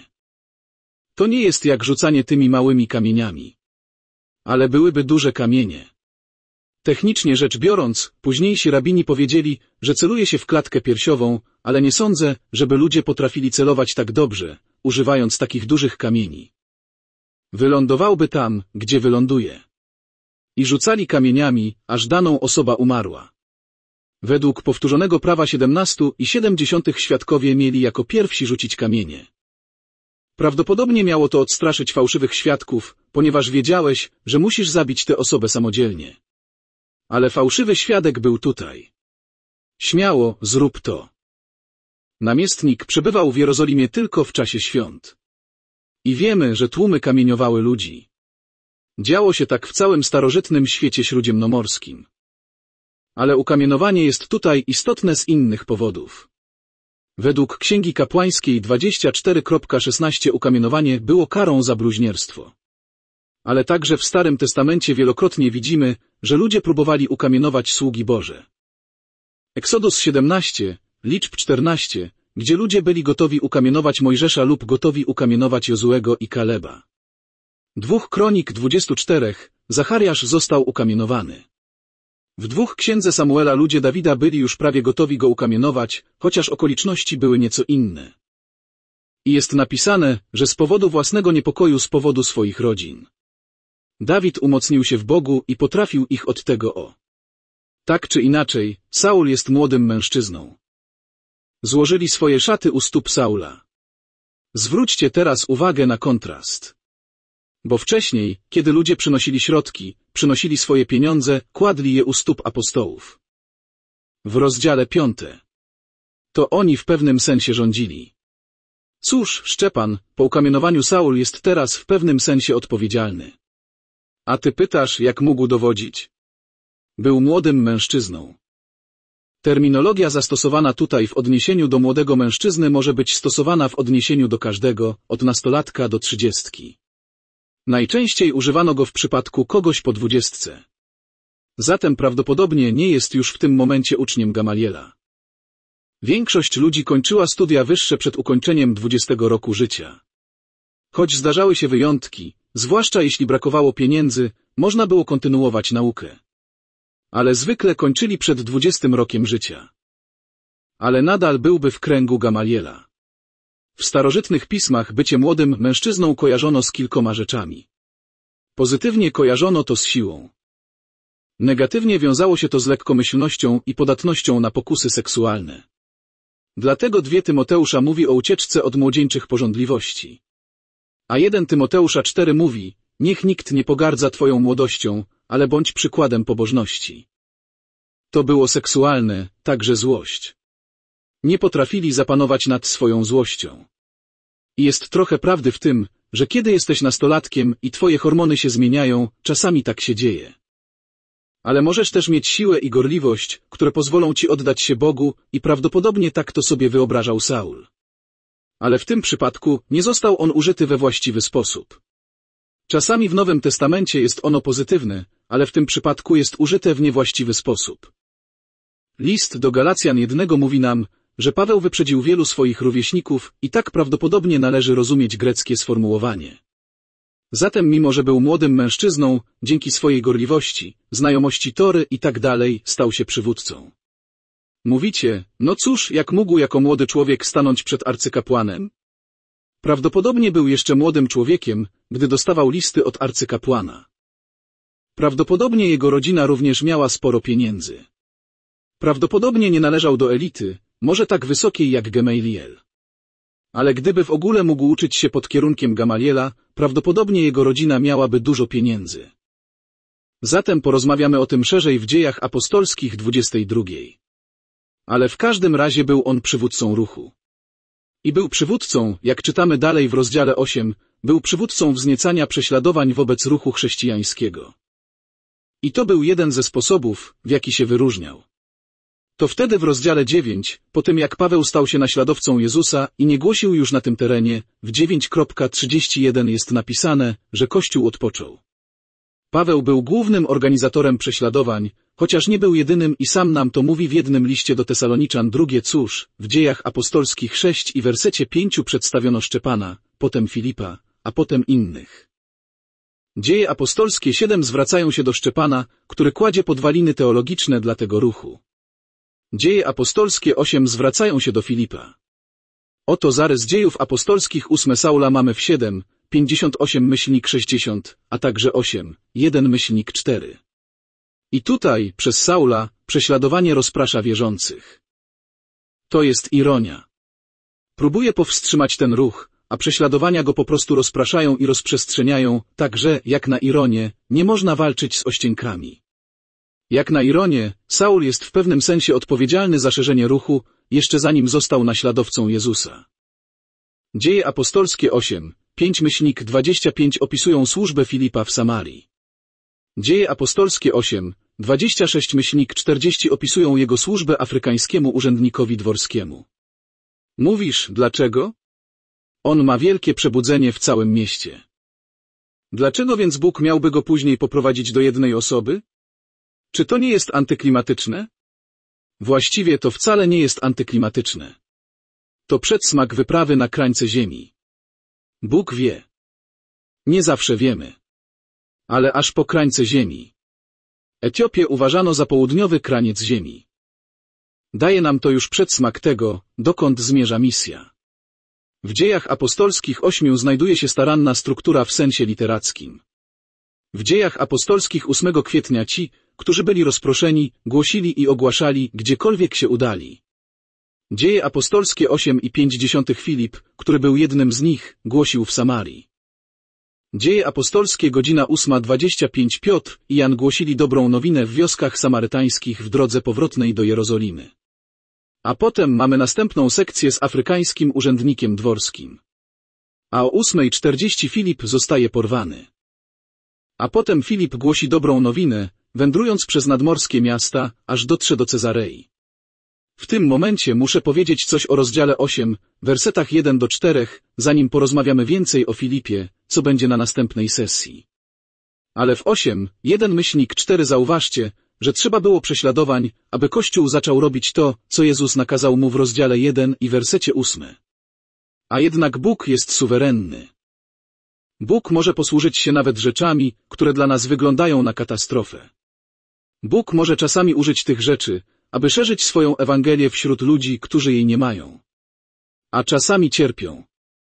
To nie jest jak rzucanie tymi małymi kamieniami. Ale byłyby duże kamienie. Technicznie rzecz biorąc, późniejsi rabini powiedzieli, że celuje się w klatkę piersiową, ale nie sądzę, żeby ludzie potrafili celować tak dobrze, używając takich dużych kamieni. Wylądowałby tam, gdzie wyląduje. I rzucali kamieniami, aż daną osoba umarła. Według powtórzonego prawa siedemnastu i siedemdziesiątych świadkowie mieli jako pierwsi rzucić kamienie. Prawdopodobnie miało to odstraszyć fałszywych świadków, ponieważ wiedziałeś, że musisz zabić tę osobę samodzielnie. Ale fałszywy świadek był tutaj. Śmiało, zrób to. Namiestnik przebywał w Jerozolimie tylko w czasie świąt. I wiemy, że tłumy kamieniowały ludzi. Działo się tak w całym starożytnym świecie śródziemnomorskim. Ale ukamienowanie jest tutaj istotne z innych powodów. Według Księgi Kapłańskiej dwadzieścia cztery szesnaście ukamienowanie było karą za bluźnierstwo. Ale także w Starym Testamencie wielokrotnie widzimy, że ludzie próbowali ukamienować sługi Boże. Exodus siedemnaście, liczb czternaście, gdzie ludzie byli gotowi ukamienować Mojżesza lub gotowi ukamienować Jozuego i Kaleba. Dwóch Kronik dwudziestu czterech, Zachariasz został ukamienowany. W dwóch Księdze Samuela ludzie Dawida byli już prawie gotowi go ukamienować, chociaż okoliczności były nieco inne. I jest napisane, że z powodu własnego niepokoju z powodu swoich rodzin. Dawid umocnił się w Bogu i potrafił ich od tego o. Tak czy inaczej, Saul jest młodym mężczyzną. Złożyli swoje szaty u stóp Saula. Zwróćcie teraz uwagę na kontrast. Bo wcześniej, kiedy ludzie przynosili środki, przynosili swoje pieniądze, kładli je u stóp apostołów. W rozdziale piątym. To oni w pewnym sensie rządzili. Cóż, Szczepan, po ukamienowaniu Saul jest teraz w pewnym sensie odpowiedzialny. A ty pytasz, jak mógł dowodzić? Był młodym mężczyzną. Terminologia zastosowana tutaj w odniesieniu do młodego mężczyzny może być stosowana w odniesieniu do każdego, od nastolatka do trzydziestki. Najczęściej używano go w przypadku kogoś po dwudziestce. Zatem prawdopodobnie nie jest już w tym momencie uczniem Gamaliela. Większość ludzi kończyła studia wyższe przed ukończeniem dwudziestego roku życia. Choć zdarzały się wyjątki, zwłaszcza jeśli brakowało pieniędzy, można było kontynuować naukę. Ale zwykle kończyli przed dwudziestym rokiem życia. Ale nadal byłby w kręgu Gamaliela. W starożytnych pismach bycie młodym mężczyzną kojarzono z kilkoma rzeczami. Pozytywnie kojarzono to z siłą. Negatywnie wiązało się to z lekkomyślnością i podatnością na pokusy seksualne. Dlatego dwie Tymoteusza mówi o ucieczce od młodzieńczych pożądliwości. A jeden Tymoteusza cztery mówi, niech nikt nie pogardza twoją młodością, ale bądź przykładem pobożności. To było seksualne, także złość. Nie potrafili zapanować nad swoją złością. I jest trochę prawdy w tym, że kiedy jesteś nastolatkiem i twoje hormony się zmieniają, czasami tak się dzieje. Ale możesz też mieć siłę i gorliwość, które pozwolą ci oddać się Bogu i prawdopodobnie tak to sobie wyobrażał Saul. Ale w tym przypadku nie został on użyty we właściwy sposób. Czasami w Nowym Testamencie jest ono pozytywne, ale w tym przypadku jest użyte w niewłaściwy sposób. List do Galacjan jednego mówi nam, że Paweł wyprzedził wielu swoich rówieśników i tak prawdopodobnie należy rozumieć greckie sformułowanie. Zatem mimo, że był młodym mężczyzną, dzięki swojej gorliwości, znajomości Tory i tak dalej, stał się przywódcą. Mówicie, no cóż, jak mógł jako młody człowiek stanąć przed arcykapłanem? Prawdopodobnie był jeszcze młodym człowiekiem, gdy dostawał listy od arcykapłana. Prawdopodobnie jego rodzina również miała sporo pieniędzy. Prawdopodobnie nie należał do elity, może tak wysokiej jak Gamaliel. Ale gdyby w ogóle mógł uczyć się pod kierunkiem Gamaliela, prawdopodobnie jego rodzina miałaby dużo pieniędzy. Zatem porozmawiamy o tym szerzej w Dziejach Apostolskich dwudziestej drugiej. Ale w każdym razie był on przywódcą ruchu. I był przywódcą, jak czytamy dalej w rozdziale ósmym, był przywódcą wzniecania prześladowań wobec ruchu chrześcijańskiego. I to był jeden ze sposobów, w jaki się wyróżniał. To wtedy w rozdziale dziewiątym, po tym jak Paweł stał się naśladowcą Jezusa i nie głosił już na tym terenie, w dziewięć trzydzieści jeden jest napisane, że Kościół odpoczął. Paweł był głównym organizatorem prześladowań, chociaż nie był jedynym i sam nam to mówi w jednym liście do Tesaloniczan drugie cóż, w Dziejach Apostolskich sześć i wersecie pięciu przedstawiono Szczepana, potem Filipa, a potem innych. Dzieje apostolskie siedem zwracają się do Szczepana, który kładzie podwaliny teologiczne dla tego ruchu. Dzieje apostolskie osiem zwracają się do Filipa. Oto zarys dziejów apostolskich ósme Saula mamy w siedem, pięćdziesiąt osiem sześćdziesiąt, a także osiem, jeden cztery. I tutaj, przez Saula, prześladowanie rozprasza wierzących. To jest ironia. Próbuje powstrzymać ten ruch, a prześladowania go po prostu rozpraszają i rozprzestrzeniają, tak że, jak na ironię, nie można walczyć z ościenkami. Jak na ironię, Saul jest w pewnym sensie odpowiedzialny za szerzenie ruchu, jeszcze zanim został naśladowcą Jezusa. Dzieje apostolskie osiem, pięć dwadzieścia pięć opisują służbę Filipa w Samarii. Dzieje apostolskie osiem, dwadzieścia sześć czterdzieści opisują jego służbę afrykańskiemu urzędnikowi dworskiemu. Mówisz, dlaczego? On ma wielkie przebudzenie w całym mieście. Dlaczego więc Bóg miałby go później poprowadzić do jednej osoby? Czy to nie jest antyklimatyczne? Właściwie to wcale nie jest antyklimatyczne. To przedsmak wyprawy na krańce ziemi. Bóg wie. Nie zawsze wiemy. Ale aż po krańce ziemi. Etiopię uważano za południowy kraniec ziemi. Daje nam to już przedsmak tego, dokąd zmierza misja. W Dziejach Apostolskich ośmiu znajduje się staranna struktura w sensie literackim. W Dziejach Apostolskich ósmego kwietnia ci, którzy byli rozproszeni, głosili i ogłaszali, gdziekolwiek się udali. Dzieje apostolskie osiem i pięć dziesiątych Filip, który był jednym z nich, głosił w Samarii. Dzieje apostolskie godzina ósma dwadzieścia pięć Piotr i Jan głosili dobrą nowinę w wioskach samarytańskich w drodze powrotnej do Jerozolimy. A potem mamy następną sekcję z afrykańskim urzędnikiem dworskim. A o ósmej czterdzieści Filip zostaje porwany. A potem Filip głosi dobrą nowinę, wędrując przez nadmorskie miasta, aż dotrze do Cezarei. W tym momencie muszę powiedzieć coś o rozdziale osiem, wersetach jeden do czterech, zanim porozmawiamy więcej o Filipie, co będzie na następnej sesji. Ale w osiem, jeden myślnik cztery zauważcie, że trzeba było prześladowań, aby Kościół zaczął robić to, co Jezus nakazał mu w rozdziale jeden i wersecie ósmym. A jednak Bóg jest suwerenny. Bóg może posłużyć się nawet rzeczami, które dla nas wyglądają na katastrofę. Bóg może czasami użyć tych rzeczy, aby szerzyć swoją Ewangelię wśród ludzi, którzy jej nie mają. A czasami cierpią.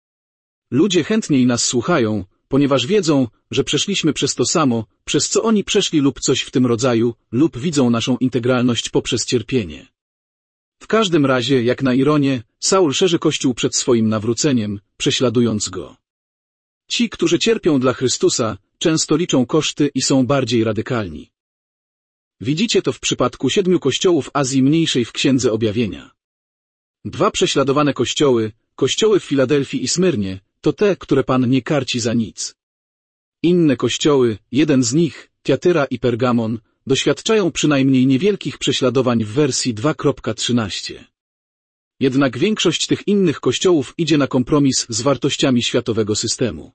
Ludzie chętniej nas słuchają, ponieważ wiedzą, że przeszliśmy przez to samo, przez co oni przeszli lub coś w tym rodzaju, lub widzą naszą integralność poprzez cierpienie. W każdym razie, jak na ironię, Saul szerzy Kościół przed swoim nawróceniem, prześladując go. Ci, którzy cierpią dla Chrystusa, często liczą koszty i są bardziej radykalni. Widzicie to w przypadku siedmiu kościołów Azji Mniejszej w Księdze Objawienia. Dwa prześladowane kościoły, kościoły w Filadelfii i Smyrnie, to te, które Pan nie karci za nic. Inne kościoły, jeden z nich, Tiatyra i Pergamon, doświadczają przynajmniej niewielkich prześladowań w wersji dwa trzynaście. Jednak większość tych innych kościołów idzie na kompromis z wartościami światowego systemu.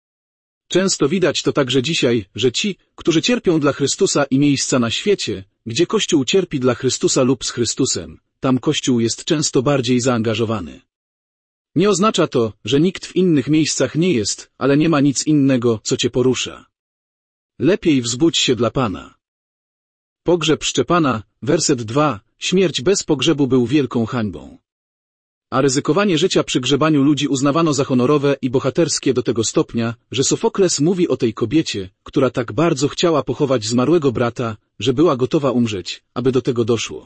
Często widać to także dzisiaj, że ci, którzy cierpią dla Chrystusa i miejsca na świecie, gdzie Kościół cierpi dla Chrystusa lub z Chrystusem, tam Kościół jest często bardziej zaangażowany. Nie oznacza to, że nikt w innych miejscach nie jest, ale nie ma nic innego, co cię porusza. Lepiej wzbudź się dla Pana. Pogrzeb Szczepana, werset dwa, śmierć bez pogrzebu był wielką hańbą. A ryzykowanie życia przy grzebaniu ludzi uznawano za honorowe i bohaterskie do tego stopnia, że Sofokles mówi o tej kobiecie, która tak bardzo chciała pochować zmarłego brata, że była gotowa umrzeć, aby do tego doszło.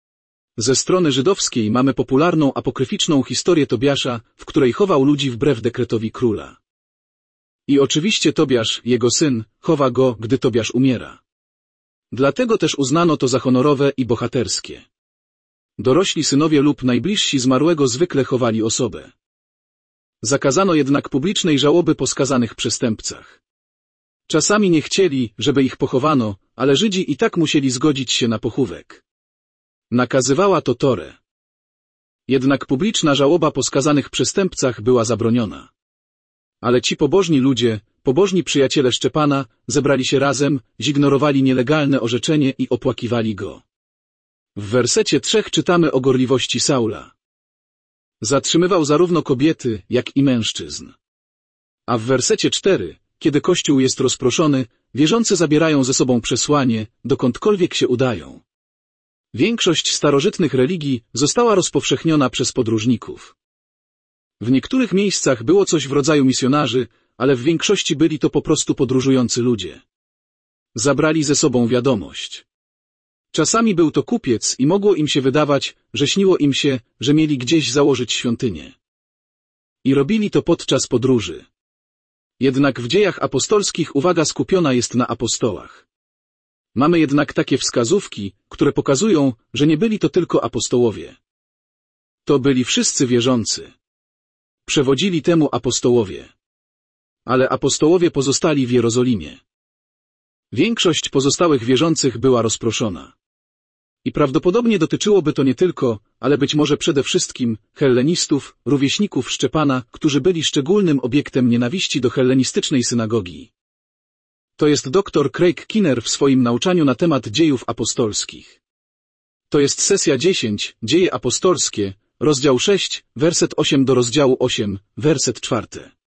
Ze strony żydowskiej mamy popularną apokryficzną historię Tobiasza, w której chował ludzi wbrew dekretowi króla. I oczywiście Tobiasz, jego syn, chowa go, gdy Tobiasz umiera. Dlatego też uznano to za honorowe i bohaterskie. Dorośli synowie lub najbliżsi zmarłego zwykle chowali osobę. Zakazano jednak publicznej żałoby po skazanych przestępcach. Czasami nie chcieli, żeby ich pochowano, ale Żydzi i tak musieli zgodzić się na pochówek. Nakazywała to Torę. Jednak publiczna żałoba po skazanych przestępcach była zabroniona. Ale ci pobożni ludzie, pobożni przyjaciele Szczepana, zebrali się razem, zignorowali nielegalne orzeczenie i opłakiwali go. W wersecie trzech czytamy o gorliwości Saula. Zatrzymywał zarówno kobiety, jak i mężczyzn. A w wersecie cztery, kiedy Kościół jest rozproszony, wierzący zabierają ze sobą przesłanie, dokądkolwiek się udają. Większość starożytnych religii została rozpowszechniona przez podróżników. W niektórych miejscach było coś w rodzaju misjonarzy, ale w większości byli to po prostu podróżujący ludzie. Zabrali ze sobą wiadomość. Czasami był to kupiec i mogło im się wydawać, że śniło im się, że mieli gdzieś założyć świątynię. I robili to podczas podróży. Jednak w dziejach apostolskich uwaga skupiona jest na apostołach. Mamy jednak takie wskazówki, które pokazują, że nie byli to tylko apostołowie. To byli wszyscy wierzący. Przewodzili temu apostołowie. Ale apostołowie pozostali w Jerozolimie. Większość pozostałych wierzących była rozproszona. I prawdopodobnie dotyczyłoby to nie tylko, ale być może przede wszystkim, hellenistów, rówieśników Szczepana, którzy byli szczególnym obiektem nienawiści do hellenistycznej synagogi. To jest doktor Craig Kinner w swoim nauczaniu na temat dziejów apostolskich. To jest sesja dziesięć, dzieje apostolskie, rozdział sześć, werset osiem do rozdziału osiem, werset czwarty.